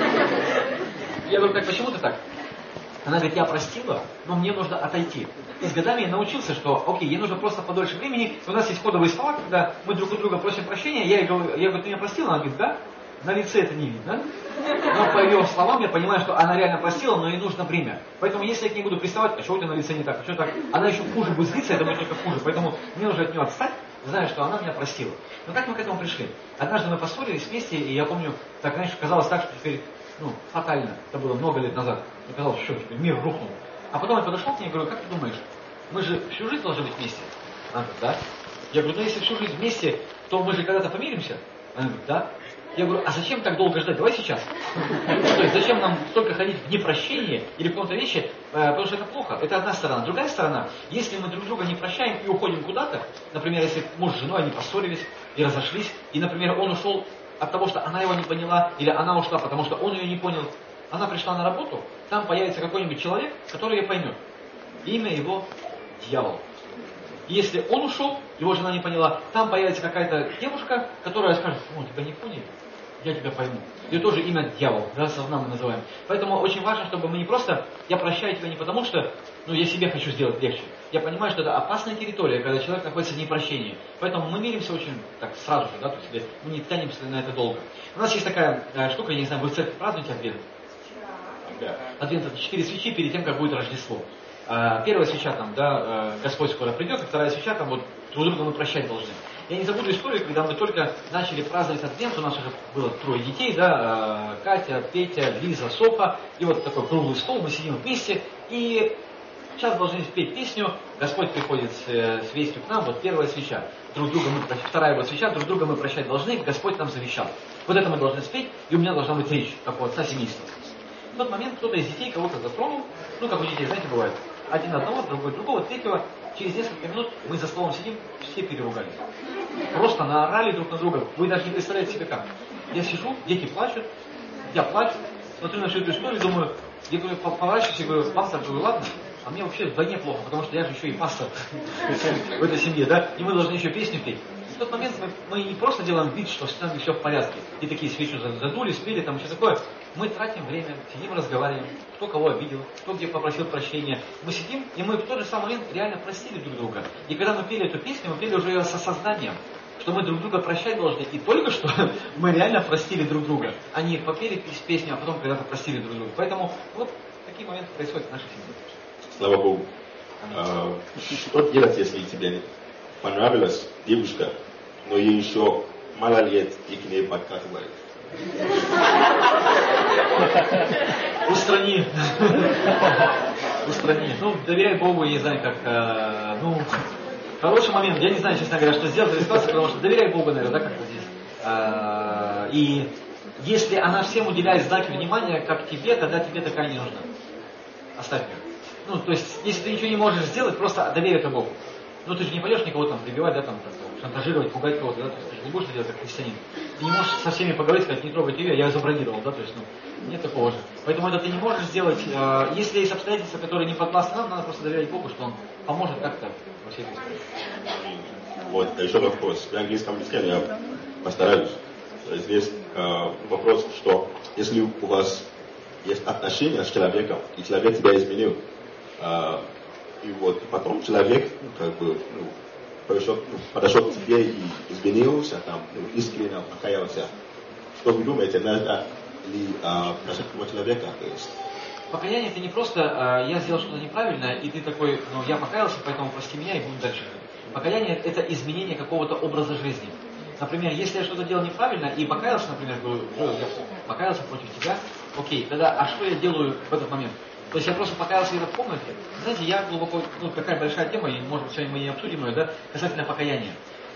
Я говорю: так почему ты так? Она говорит: я простила, но мне нужно отойти. И с годами я научился, что, окей, ей нужно просто подольше времени. У нас есть кодовые слова, когда мы друг у друга просим прощения, я ей говорю, я говорю: ты меня простила? Она говорит: да. На лице это не видно. Но по ее словам я понимаю, что она реально простила, но ей нужно время. Поэтому если я к ней буду приставать: а что у тебя на лице не так, а что так, она еще хуже будет злиться, это будет только хуже. Поэтому мне нужно от нее отстать, зная, что она меня простила. Но как мы к этому пришли? Однажды мы поссорились вместе, и я помню, так, знаешь, казалось так, что теперь, ну, фатально. Это было много лет назад. Мне казалось, что теперь мир рухнул. А потом я подошел к ней и говорю: как ты думаешь, мы же всю жизнь должны быть вместе? Она говорит: да. Я говорю: ну если всю жизнь вместе, то мы же когда-то помиримся? Она говорит: да. Я говорю: а зачем так долго ждать? Давай сейчас. То есть зачем нам столько ходить в непрощение или в каком-то вещи, потому что это плохо. Это одна сторона. Другая сторона, если мы друг друга не прощаем и уходим куда-то, например, если муж с женой, они поссорились и разошлись, и, например, он ушел от того, что она его не поняла, или она ушла, потому что он ее не понял, она пришла на работу, там появится какой-нибудь человек, который ее поймет. Имя его дьявол. И если он ушел, его жена не поняла, там появится какая-то девушка, которая скажет: о, тебя не поняли, я тебя пойму. Ее тоже имя дьявол, да, сатана мы называем. Поэтому очень важно, чтобы мы не просто, я прощаю тебя не потому, что, ну, я себе хочу сделать легче. Я понимаю, что это опасная территория, когда человек находится в непрощении. Поэтому мы миримся очень так сразу же, да, то есть мы не тянемся на это долго. У нас есть такая э, штука, я не знаю, вы в церкви празднуете Адвент? Адвент — это четыре свечи перед тем, как будет Рождество. Первая свеча там, да, Господь скоро придет, и вторая свеча там, вот, друг друга мы прощать должны. Я не забуду историю, когда мы только начали праздновать Адвент, у нас уже было трое детей, да, Катя, Петя, Лиза, Софа, и вот такой круглый стол, мы сидим вместе, и сейчас должны спеть песню, Господь приходит с, с вестью к нам, вот первая свеча, друг друга мы, вторая вот свеча, друг друга мы прощать должны, Господь нам завещал. Вот это мы должны спеть, и у меня должна быть речь, как у отца семейства. В тот момент кто-то из детей кого-то затронул, ну, как у детей, знаете, бывает, один одного, другой другого, третьего. Через несколько минут мы за столом сидим, все переругались. Просто наорали друг на друга. Вы даже не представляете себе как. Я сижу, дети плачут, я плачу, смотрю на всю эту историю, думаю, я говорю, поворачиваюсь и говорю: пастор, говорю, ладно, а мне вообще вдвойне плохо, потому что я же еще и пастор в этой семье, да, и мы должны еще песню петь. В тот момент мы, мы не просто делаем вид, что с нами все в порядке, и такие свечи задули, спели, там все такое. Мы тратим время, сидим, разговариваем, кто кого обидел, кто где попросил прощения. Мы сидим, и мы в тот же самый момент реально простили друг друга. И когда мы пели эту песню, мы пели уже ее с осознанием, что мы друг друга прощать должны. И только что мы реально простили друг друга, а не попели песню, а потом когда-то простили друг друга. Поэтому вот такие моменты происходят в нашей семье. Слава Богу. А, что делать, если тебе понравилась девушка, но ей еще мало лет и к ней подкатывает? Устрани. Устрани. Ну, доверяй Богу, я не знаю, как, э, ну, хороший момент. Я не знаю, честно говоря, что сделать в этой ситуации, потому что доверяй Богу, наверное, да, как-то здесь. Э, и если она всем уделяет знаки внимания, как тебе, тогда тебе такая не нужна. Оставь ее. Ну, то есть, если ты ничего не можешь сделать, просто доверь это Богу. Ну, ты же не пойдешь никого там прибивать, да, там, как-то шантажировать, пугать кого-то, да, то есть ты же не будешь это делать как христианин. Ты не можешь со всеми поговорить, сказать, не трогай тебя, я забронировал, да, то есть, ну, нет такого же. Поэтому это ты не можешь сделать. Э, если есть обстоятельства, которые не подвластны нам, надо просто доверять Богу, что Он поможет как-то во всей этой истории. Вот, а еще вопрос. На английском языке я постараюсь. Здесь э, вопрос, что если у вас есть отношения с человеком, и человек тебя изменил, э, и вот потом человек, ну, как бы, ну, подошел, ну, подошел к тебе и извинился, там, ну, искренне покаялся. Что вы думаете, надо ли э, прощать этого человека? То есть... Покаяние это не просто э, я сделал что-то неправильное, и ты такой, ну я покаялся, поэтому прости меня и будем дальше жить. Покаяние это изменение какого-то образа жизни. Например, если я что-то делал неправильно и покаялся, например, говорю, я покаялся против тебя, окей, тогда а что я делаю в этот момент? То есть я просто покаялся где-то в комнате. Знаете, я глубоко, ну какая большая тема, и может быть сегодня мы не обсудим ее, да, касательно покаяния.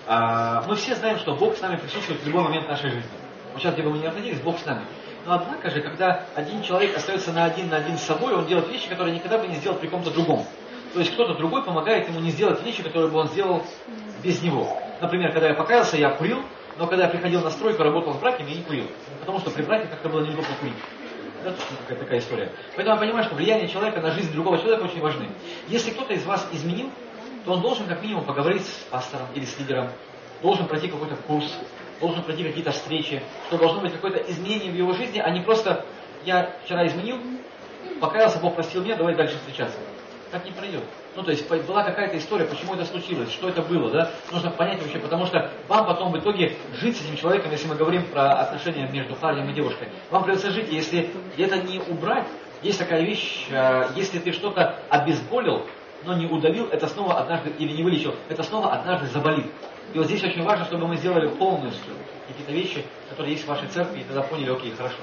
А, мы все знаем, что Бог с нами присутствует в любой момент нашей жизни. Вот сейчас, где бы мы ни находились, Бог с нами. Но однако же, когда один человек остается на один на один с собой, он делает вещи, которые никогда бы не сделал при ком-то другом. То есть кто-то другой помогает ему не сделать вещи, которые бы он сделал без него. Например, когда я покаялся, я курил, но когда я приходил на стройку, работал с братьями, я не курил. Потому что при братьях как-то было неудобно курить. Да, такая, такая история. Поэтому я понимаю, что влияние человека на жизнь другого человека очень важны. Если кто-то из вас изменил, то он должен как минимум поговорить с пастором или с лидером, должен пройти какой-то курс, должен пройти какие-то встречи, что должно быть какое-то изменение в его жизни, а не просто я вчера изменил, покаялся, Бог простил меня, давай дальше встречаться. Так не пройдет. Ну, то есть была какая-то история, почему это случилось, что это было, да? Нужно понять вообще, потому что вам потом в итоге жить с этим человеком, если мы говорим про отношения между парнем и девушкой, вам придется жить, если это не убрать, есть такая вещь, если ты что-то обезболил, но не удавил, это снова однажды, или не вылечил, это снова однажды заболит. И вот здесь очень важно, чтобы мы сделали полностью какие-то вещи, которые есть в вашей церкви, и тогда поняли, окей, хорошо.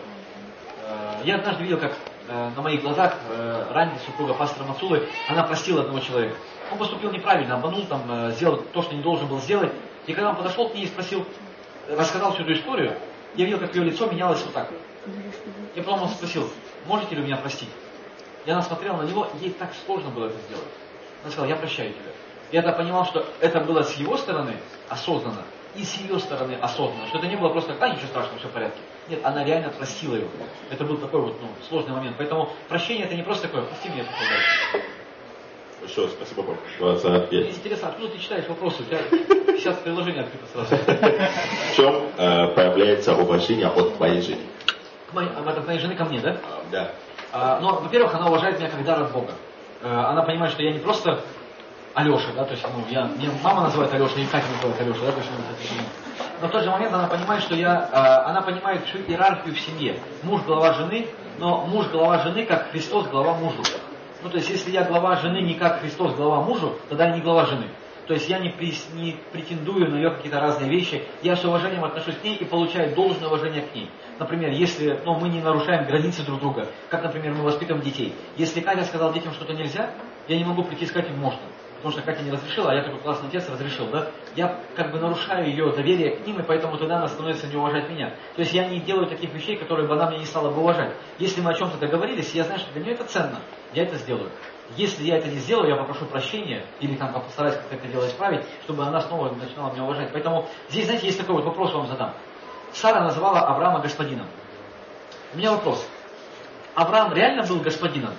Я однажды видел, как на моих глазах Ранди, супруга пастора Мацулы, она простила одного человека. Он поступил неправильно, обманул, там, сделал то, что не должен был сделать. И когда он подошел к ней и спросил, рассказал всю эту историю, я видел, как ее лицо менялось вот так. И потом он спросил, можете ли вы меня простить? И она смотрела на него, и ей так сложно было это сделать. Она сказала, я прощаю тебя. Я тогда понимал, что это было с его стороны осознанно, и с ее стороны осознанно. Что это не было просто, а ничего страшного, все в порядке. Нет, она реально простила его. Это был такой вот, ну, сложный момент. Поэтому прощение это не просто такое, прости меня, это Большое спасибо вам за ответ. Мне интересно, откуда ты читаешь вопросы? У тебя сейчас приложение открыто сразу. В чем э, проявляется уважение от твоей жены? К моей, от твоей жены ко мне, да? А, да. А, ну, во-первых, она уважает меня как дар от Бога. А, она понимает, что я не просто Алеша, да, то есть, ну, я, меня мама называет Алеша, и Катя называет Алеша, да, то есть, ну, но в тот же момент она понимает, что я, а, она понимает всю иерархию в семье. Муж глава жены, но муж глава жены, как Христос глава мужу. Ну, то есть, если я глава жены не как Христос глава мужу, тогда я не глава жены. То есть, я не, при, не претендую на ее какие-то разные вещи, я с уважением отношусь к ней и получаю должное уважение к ней. Например, если ну, мы не нарушаем границы друг друга, как, например, мы воспитываем детей. Если Катя сказала детям что-то нельзя, я не могу прийти и сказать им можно. Потому что Катя не разрешила, а я такой классный отец разрешил, да? Я как бы нарушаю ее доверие к ним, и поэтому тогда она становится не уважать меня. То есть я не делаю таких вещей, которые бы она мне не стала бы уважать. Если мы о чем-то договорились, я знаю, что для нее это ценно, я это сделаю. Если я это не сделаю, я попрошу прощения, или там постараюсь как-то это дело исправить, чтобы она снова начинала меня уважать. Поэтому здесь, знаете, есть такой вот вопрос вам задам. Сара называла Авраама господином. У меня вопрос. Авраам реально был господином?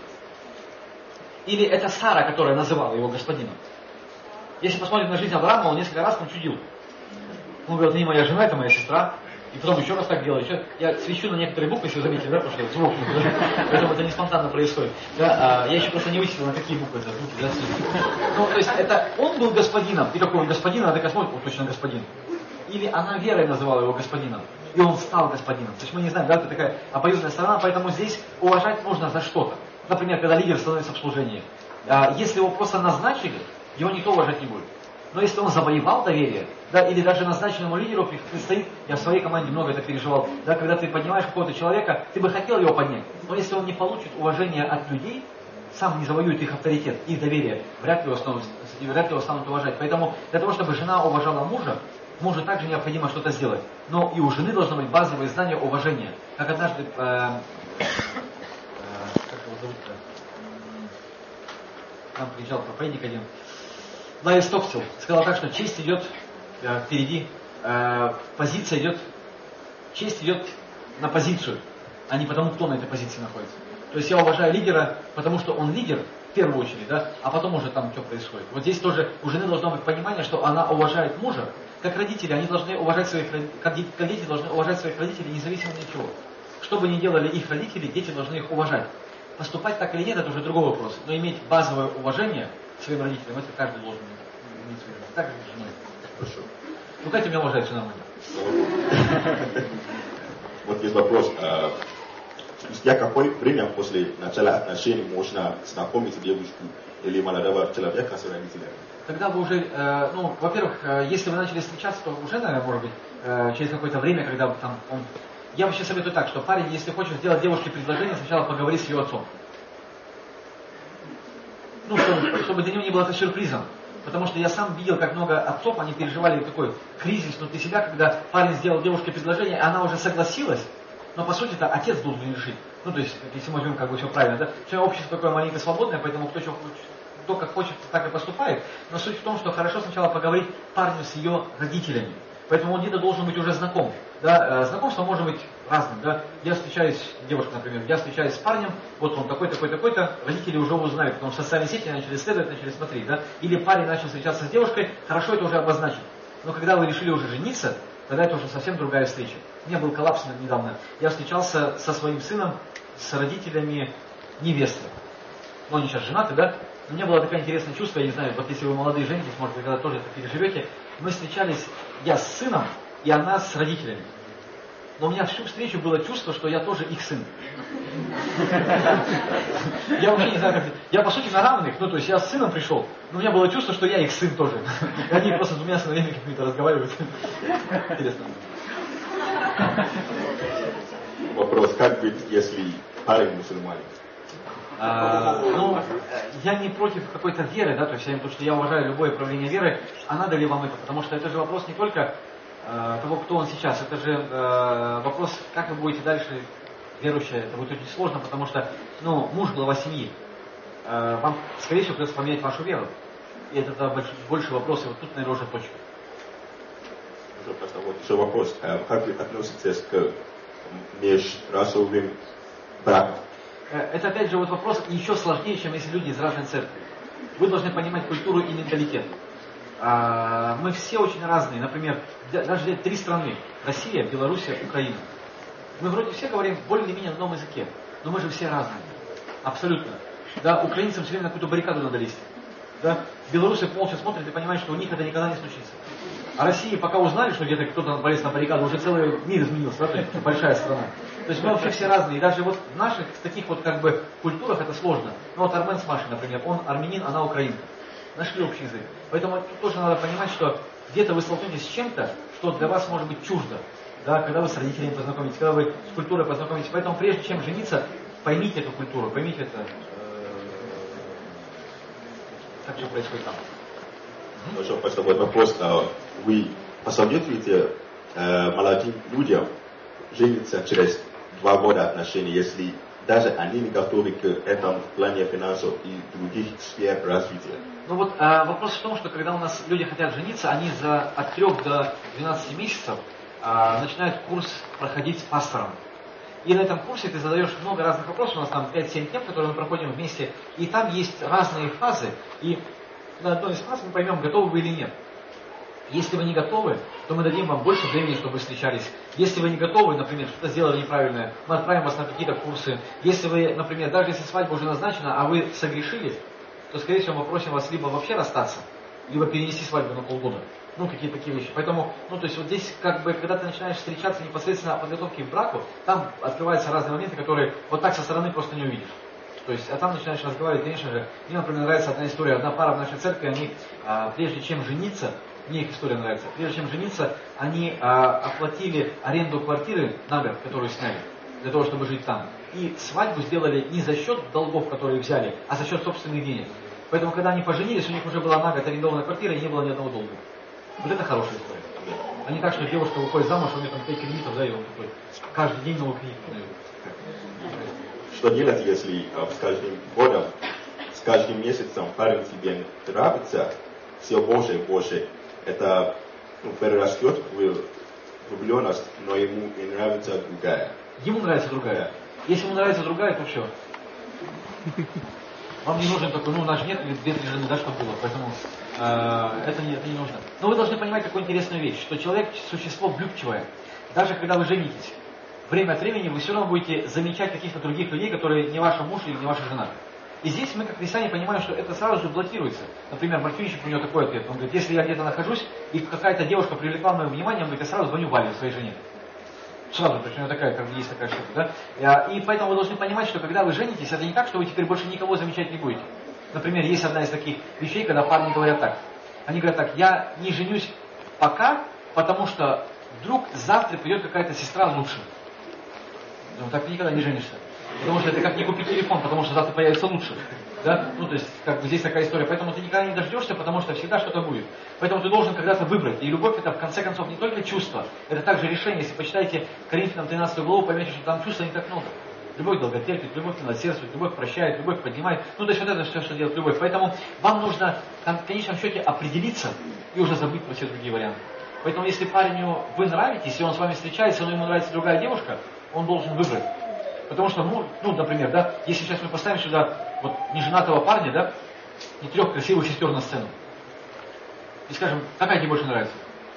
Или это Сара, которая называла его господином? Если посмотрим на жизнь Авраама, он несколько раз там чудил. Он говорит, не моя жена, это моя сестра. И потом еще раз так делаю. Еще... Я свечу на некоторые буквы, если вы заметили, да, потому что я звук. Поэтому это не спонтанно происходит. Да? А я еще просто не вычислил, на какие буквы это звуки. Да? Ну, то есть это он был господином. И какой он господин, она такая смотрит, он точно господин. Или она верой называла его господином. И он стал господином. То есть мы не знаем, да, это такая обоюдная сторона, поэтому здесь уважать можно за что-то. Например, когда лидер становится в служении. А, если его просто назначили, его никто уважать не будет. Но если он завоевал доверие, да, или даже назначенному лидеру предстоит, я в своей команде много это переживал, да, когда ты поднимаешь какого-то человека, ты бы хотел его поднять, но если он не получит уважения от людей, сам не завоюет их авторитет, их доверие, вряд ли его станут, вряд ли его станут уважать. Поэтому для того, чтобы жена уважала мужа, мужу также необходимо что-то сделать. Но и у жены должно быть базовые знания уважения. Как однажды, э, э, как его зовут-то? Там приезжал проповедник один, Ларри Стокстилл сказал так, что честь идет э, впереди, э, позиция идет, честь идет на позицию, а не потому, кто на этой позиции находится. То есть я уважаю лидера, потому что он лидер, в первую очередь, да, а потом уже там что происходит. Вот здесь тоже у жены должно быть понимание, что она уважает мужа, как родители, они должны уважать своих, как дети, как дети должны уважать своих родителей, независимо от чего. Что бы ни делали их родители, дети должны их уважать. Поступать так или нет, это уже другой вопрос. Но иметь базовое уважение к своим родителям, это каждый должен иметь. Так же с женой. Хорошо. Ну, Катя меня уважает, все нормально. Вот есть вопрос. Спустя какое время после начала отношений можно знакомить девушку или молодого человека с родителями? Когда вы уже, э, ну, во-первых, э, если вы начали встречаться, то уже, наверное, может быть, э, через какое-то время, когда там он... Я вообще советую так, что парень, если хочет сделать девушке предложение, сначала поговори с ее отцом. Ну, чтобы, чтобы для него не было это сюрпризом. Потому что я сам видел, как много отцов, они переживали такой кризис внутри себя, когда парень сделал девушке предложение, и она уже согласилась, но по сути это отец должен решить. Ну, то есть, если мы возьмем как бы все правильно, да, все общество такое маленько свободное, поэтому кто что хочет, кто как хочет, так и поступает. Но суть в том, что хорошо сначала поговорить парню с ее родителями. Поэтому он где-то должен быть уже знаком. Да? Знакомство может быть разным. Да? Я встречаюсь, девушка, например, я встречаюсь с парнем, вот он такой, такой, такой-то, родители уже его знают, потому что социальные сети начали исследовать, начали смотреть. Да? Или парень начал встречаться с девушкой, хорошо это уже обозначить. Но когда вы решили уже жениться, тогда это уже совсем другая встреча. У меня был коллапс недавно. Я встречался со своим сыном, с родителями невесты. Ну, они сейчас женаты, да? У меня было такое интересное чувство, я не знаю, вот если вы молодые женитесь, может быть, когда тоже это переживете. Мы встречались, я с сыном, и она с родителями. Но у меня всю встречу было чувство, что я тоже их сын. Я вообще не знаю, как... Я, по сути, на равных, ну, то есть я с сыном пришел, но у меня было чувство, что я их сын тоже. И они просто с двумя сыновьями какими-то разговаривают. Интересно. Вопрос, как быть, если парень мусульманин? А, ну, я не против какой-то веры, да, то есть я, потому что я уважаю любое проявление веры, а надо ли вам это, потому что это же вопрос не только э, того, кто он сейчас, это же э, вопрос, как вы будете дальше верующие, это будет очень сложно, потому что, ну, муж глава семьи, э, вам, скорее всего, придется поменять вашу веру, и это да, больше, больше вопросов, вот тут, наверное, уже точка. Просто вот еще вопрос, как вы относитесь к межрасовым бракам? Это опять же вот вопрос еще сложнее, чем если люди из разной церкви. Вы должны понимать культуру и менталитет. Мы все очень разные. Например, даже взять три страны. Россия, Белоруссия, Украина. Мы вроде все говорим более-менее на одном языке. Но мы же все разные. Абсолютно. Да, украинцам все время на какую-то баррикаду надо лезть. Да? Белорусы молча смотрят и понимают, что у них это никогда не случится. А России пока узнали, что где-то кто-то полез на баррикаду, уже целый мир изменился, да? То есть большая страна. То есть мы вообще все разные. И даже вот в наших таких вот как бы культурах это сложно. Ну вот Армен с Машей, например, он армянин, она украинка. Нашли общий язык. Поэтому тут тоже надо понимать, что где-то вы столкнетесь с чем-то, что для вас может быть чуждо. Да, когда вы с родителями познакомитесь, когда вы с культурой познакомитесь. Поэтому прежде чем жениться, поймите эту культуру, поймите это, как все происходит там. Хорошо, просто вот вопрос. Вы посоветуете э, молодым людям жениться через два года отношений, если даже они не готовы к этому в плане финансов и других сфер развития? Ну вот э, вопрос в том, что когда у нас люди хотят жениться, они за от трех до двенадцати месяцев э, начинают курс проходить с пастором. И на этом курсе ты задаешь много разных вопросов, у нас там пять-семь тем, которые мы проходим вместе, и там есть разные фазы, и на одной из фаз мы поймем, готовы вы или нет. Если вы не готовы, то мы дадим вам больше времени, чтобы вы встречались. Если вы не готовы, например, что-то сделали неправильное, мы отправим вас на какие-то курсы. Если вы, например, даже если свадьба уже назначена, а вы согрешили, то, скорее всего, мы просим вас либо вообще расстаться, либо перенести свадьбу на полгода. Ну, какие-то такие вещи. Поэтому, ну, то есть вот здесь, как бы, когда ты начинаешь встречаться непосредственно о подготовке к браку, там открываются разные моменты, которые вот так со стороны просто не увидишь. То есть, а там начинаешь разговаривать, конечно же, мне, например, нравится одна история, одна пара в нашей церкви, они, а, прежде чем жениться, мне их история нравится, прежде чем жениться, они а, оплатили аренду квартиры на год, которую сняли, для того, чтобы жить там. И свадьбу сделали не за счет долгов, которые взяли, а за счет собственных денег. Поэтому, когда они поженились, у них уже была на год арендованная квартира и не было ни одного долга. Вот это хорошая история. А не так, что девушка выходит замуж, у нее там пять кредитов, да, и он такой каждый день новый кредит дает. Что делать, если с каждым годом, с каждым месяцем парень тебе нравится все больше и больше? Это ну, перерастет в влюбленность, но ему и нравится другая. Ему нравится другая. Если ему нравится другая, то все. Вам не нужен такой, ну у нас же нет две-три жены, да, что было, поэтому э, это, не, это не нужно. Но вы должны понимать такую интересную вещь, что человек существо влюбчивое. Даже когда вы женитесь, время от времени вы все равно будете замечать каких-то других людей, которые не ваш муж или не ваша жена. И здесь мы, как христиане, понимаем, что это сразу же блокируется. Например, Матфеевичек, у него такой ответ. Он говорит, если я где-то нахожусь, и какая-то девушка привлекла мое внимание, он говорит, я сразу звоню Вале, своей жене. Сразу, причем такая, как бы есть такая штука, да? И поэтому вы должны понимать, что когда вы женитесь, это не так, что вы теперь больше никого замечать не будете. Например, есть одна из таких вещей, когда парни говорят так. Они говорят так, я не женюсь пока, потому что вдруг завтра придет какая-то сестра лучше. Ну, так ты никогда не женишься. Потому что это как не купить телефон, потому что завтра появится лучше. Да? Ну, то есть, как бы здесь такая история. Поэтому ты никогда не дождешься, потому что всегда что-то будет. Поэтому ты должен когда-то выбрать. И любовь это, в конце концов, не только чувство, это также решение. Если почитаете Коринфянам тринадцатую главу, поймете, что там чувства не так много. Любовь долготерпит, любовь милосердствует, любовь прощает, любовь поднимает. Ну, то есть, вот это все, что делает любовь. Поэтому вам нужно, в конечном счете, определиться и уже забыть про все другие варианты. Поэтому, если парню вы нравитесь, и он с вами встречается, но ему нравится другая девушка, он должен выбрать. Потому что, ну, ну, например, да, если сейчас мы поставим сюда вот неженатого парня, да, и трех красивых сестер на сцену, и скажем, какая тебе больше нравится?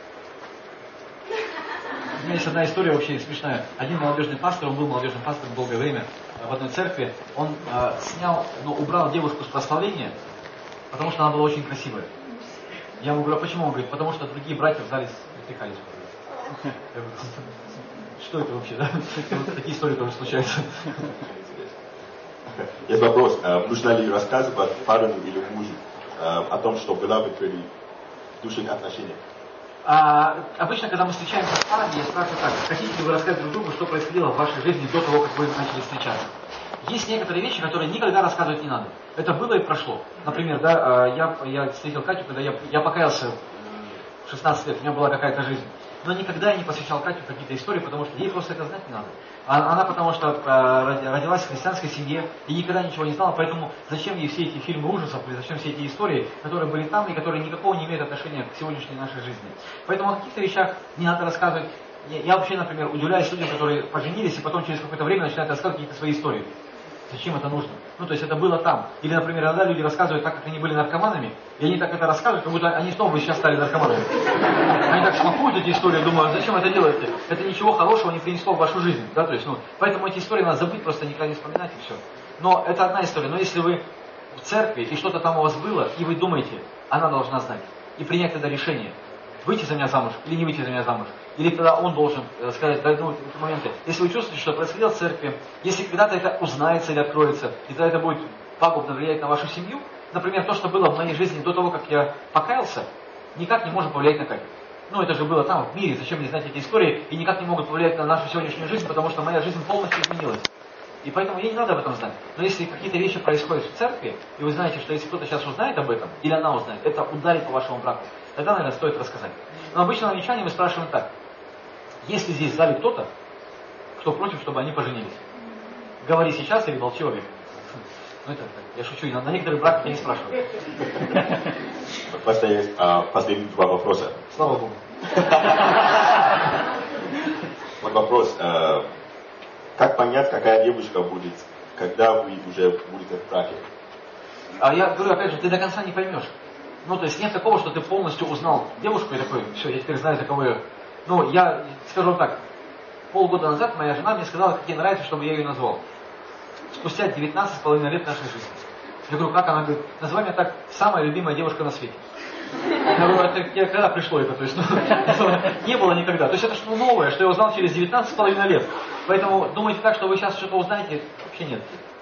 У меня есть одна история вообще смешная. Один молодежный пастор, он был молодежным пастором долгое время в одной церкви, он э, снял, ну, убрал девушку с прославления, потому что она была очень красивая. Я ему говорю, а почему? Он говорит, потому что другие братья в зале затыкались. Что это вообще, да? Вот такие истории тоже случаются. Есть вопрос, нужно ли рассказывать парню или мужу о том, что была в душевных отношениях? А, обычно, когда мы встречаемся с парами, я спрашиваю так, хотите ли вы рассказать друг другу, что происходило в вашей жизни до того, как вы начали встречаться? Есть некоторые вещи, которые никогда рассказывать не надо. Это было и прошло. Например, да, я, я встретил Катю, когда я, я покаялся в шестнадцать лет, у меня была какая-то жизнь. Но никогда я не посвящал Катю в какие-то истории, потому что ей просто это знать не надо. Она потому что э, родилась в христианской семье и никогда ничего не знала, поэтому зачем ей все эти фильмы ужасов, или зачем все эти истории, которые были там и которые никакого не имеют отношения к сегодняшней нашей жизни. Поэтому о каких-то вещах не надо рассказывать. Я, я вообще, например, удивляюсь людям, которые поженились и потом через какое-то время начинают рассказывать какие-то свои истории. Зачем это нужно? Ну, то есть это было там. Или, например, иногда люди рассказывают так, как они были наркоманами, и они так это рассказывают, как будто они снова бы сейчас стали наркоманами. Они так смакуют эти истории, думают, зачем это делаете? Это ничего хорошего не принесло в вашу жизнь. Да? То есть, ну, поэтому эти истории надо забыть, просто никогда не вспоминать и все. Но это одна история. Но если вы в церкви, и что-то там у вас было, и вы думаете, она должна знать, и принять тогда решение, выйти за меня замуж или не выйти за меня замуж. Или тогда он должен сказать, да, ну, в моменты. Если вы чувствуете, что происходило в церкви, если когда-то это узнается или откроется, и тогда это будет пагубно влиять на вашу семью, например, то, что было в моей жизни до того, как я покаялся, никак не может повлиять на Катю. Ну, это же было там, в мире, зачем мне знать эти истории, и никак не могут повлиять на нашу сегодняшнюю жизнь, потому что моя жизнь полностью изменилась. И поэтому ей не надо об этом знать. Но если какие-то вещи происходят в церкви, и вы знаете, что если кто-то сейчас узнает об этом, или она узнает, это ударит по вашему браку, тогда, наверное, стоит рассказать. Но обычно на венчании мы спрашиваем так. Есть ли здесь в зале кто-то, кто против, чтобы они поженились? Говори сейчас или молчи вовек. Ну это так, я шучу, на, на некоторых браках я не спрашиваю. Просто есть а, последние два вопроса. Слава Богу. Вот вопрос. А, как понять, какая девушка будет, когда вы уже будете в браке? А я говорю, опять же, ты до конца не поймешь. Ну, то есть нет такого, что ты полностью узнал девушку и такой, все, я теперь знаю, за кого ее. Ну, я скажу так, полгода назад моя жена мне сказала, как ей нравится, чтобы я ее назвал. Спустя девятнадцать с половиной лет нашей жизни. Я говорю, как? Она говорит, называй меня так, самая любимая девушка на свете. Я говорю, это когда пришло это? То есть, ну, не было никогда. То есть это что-то новое, что я узнал через девятнадцать с половиной лет. Поэтому думайте так, что вы сейчас что-то узнаете, вообще нет.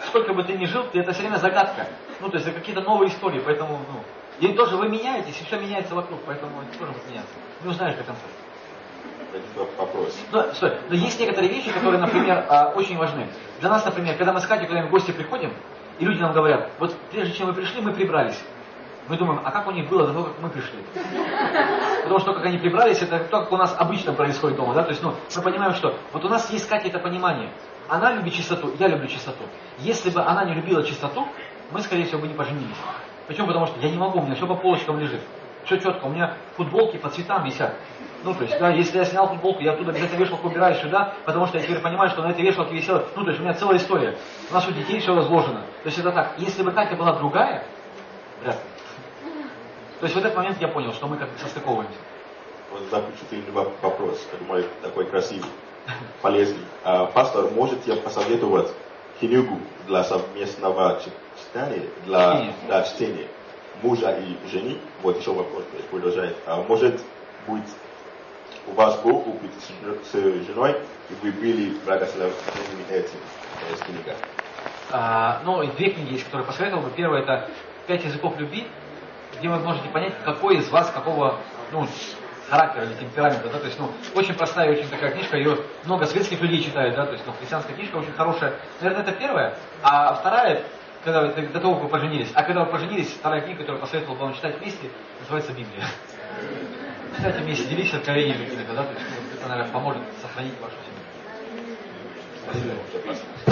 сколько бы ты ни жил, ты это все время загадка. Ну, то есть это какие-то новые истории, поэтому, ну, и тоже вы меняетесь, и все меняется вокруг, поэтому это тоже будет меняться. Не узнаешь до конца. Вопрос. Но, стой, но есть некоторые вещи, которые, например, очень важны. Для нас, например, когда мы с Катей куда-нибудь в гости приходим, и люди нам говорят, вот прежде чем вы пришли, мы прибрались. Мы думаем, а как у них было до того, как мы пришли? Потому что то, как они прибрались, это то, как у нас обычно происходит дома. Да? То есть, ну, мы понимаем, что вот у нас есть с Катей это понимание. Она любит чистоту, я люблю чистоту. Если бы она не любила чистоту, мы, скорее всего, бы не поженились. Почему? Потому что я не могу, у меня все по полочкам лежит. Все четко, у меня футболки по цветам висят. Ну, то есть, да, если я снял футболку, я оттуда обязательно вешалку убираю сюда, потому что я теперь понимаю, что на этой вешалке висела, ну, то есть у меня целая история. У нас у детей все разложено. То есть это так, если бы Катя была другая, вряд ли. То есть в этот момент я понял, что мы как-то состыковываемся. Вот заключительный вопрос, я думаю, такой красивый, полезный. А, пастор, можете посоветовать книгу для совместного читания, для, для чтения мужа и жены? Вот еще вопрос продолжает. А, может быть, у вас был опыт с женой, и вы были благословены этим, с книгой? А, ну, две книги есть, которые посоветовал бы. Первое — это «Пять языков любви», где вы можете понять, какой из вас, какого, ну, характера или темперамента, да, то есть, ну, очень простая и очень такая книжка, ее много светских людей читают, да, то есть, ну, христианская книжка очень хорошая. Наверное, это первая. А вторая, когда вы, до того, как вы поженились, а когда вы поженились, вторая книга, которую посоветовал бы вам читать вместе, называется «Библия». Читайте вместе, делитесь откровениями какими-то, да, то есть, ну, это, наверное, поможет сохранить вашу семью. Спасибо.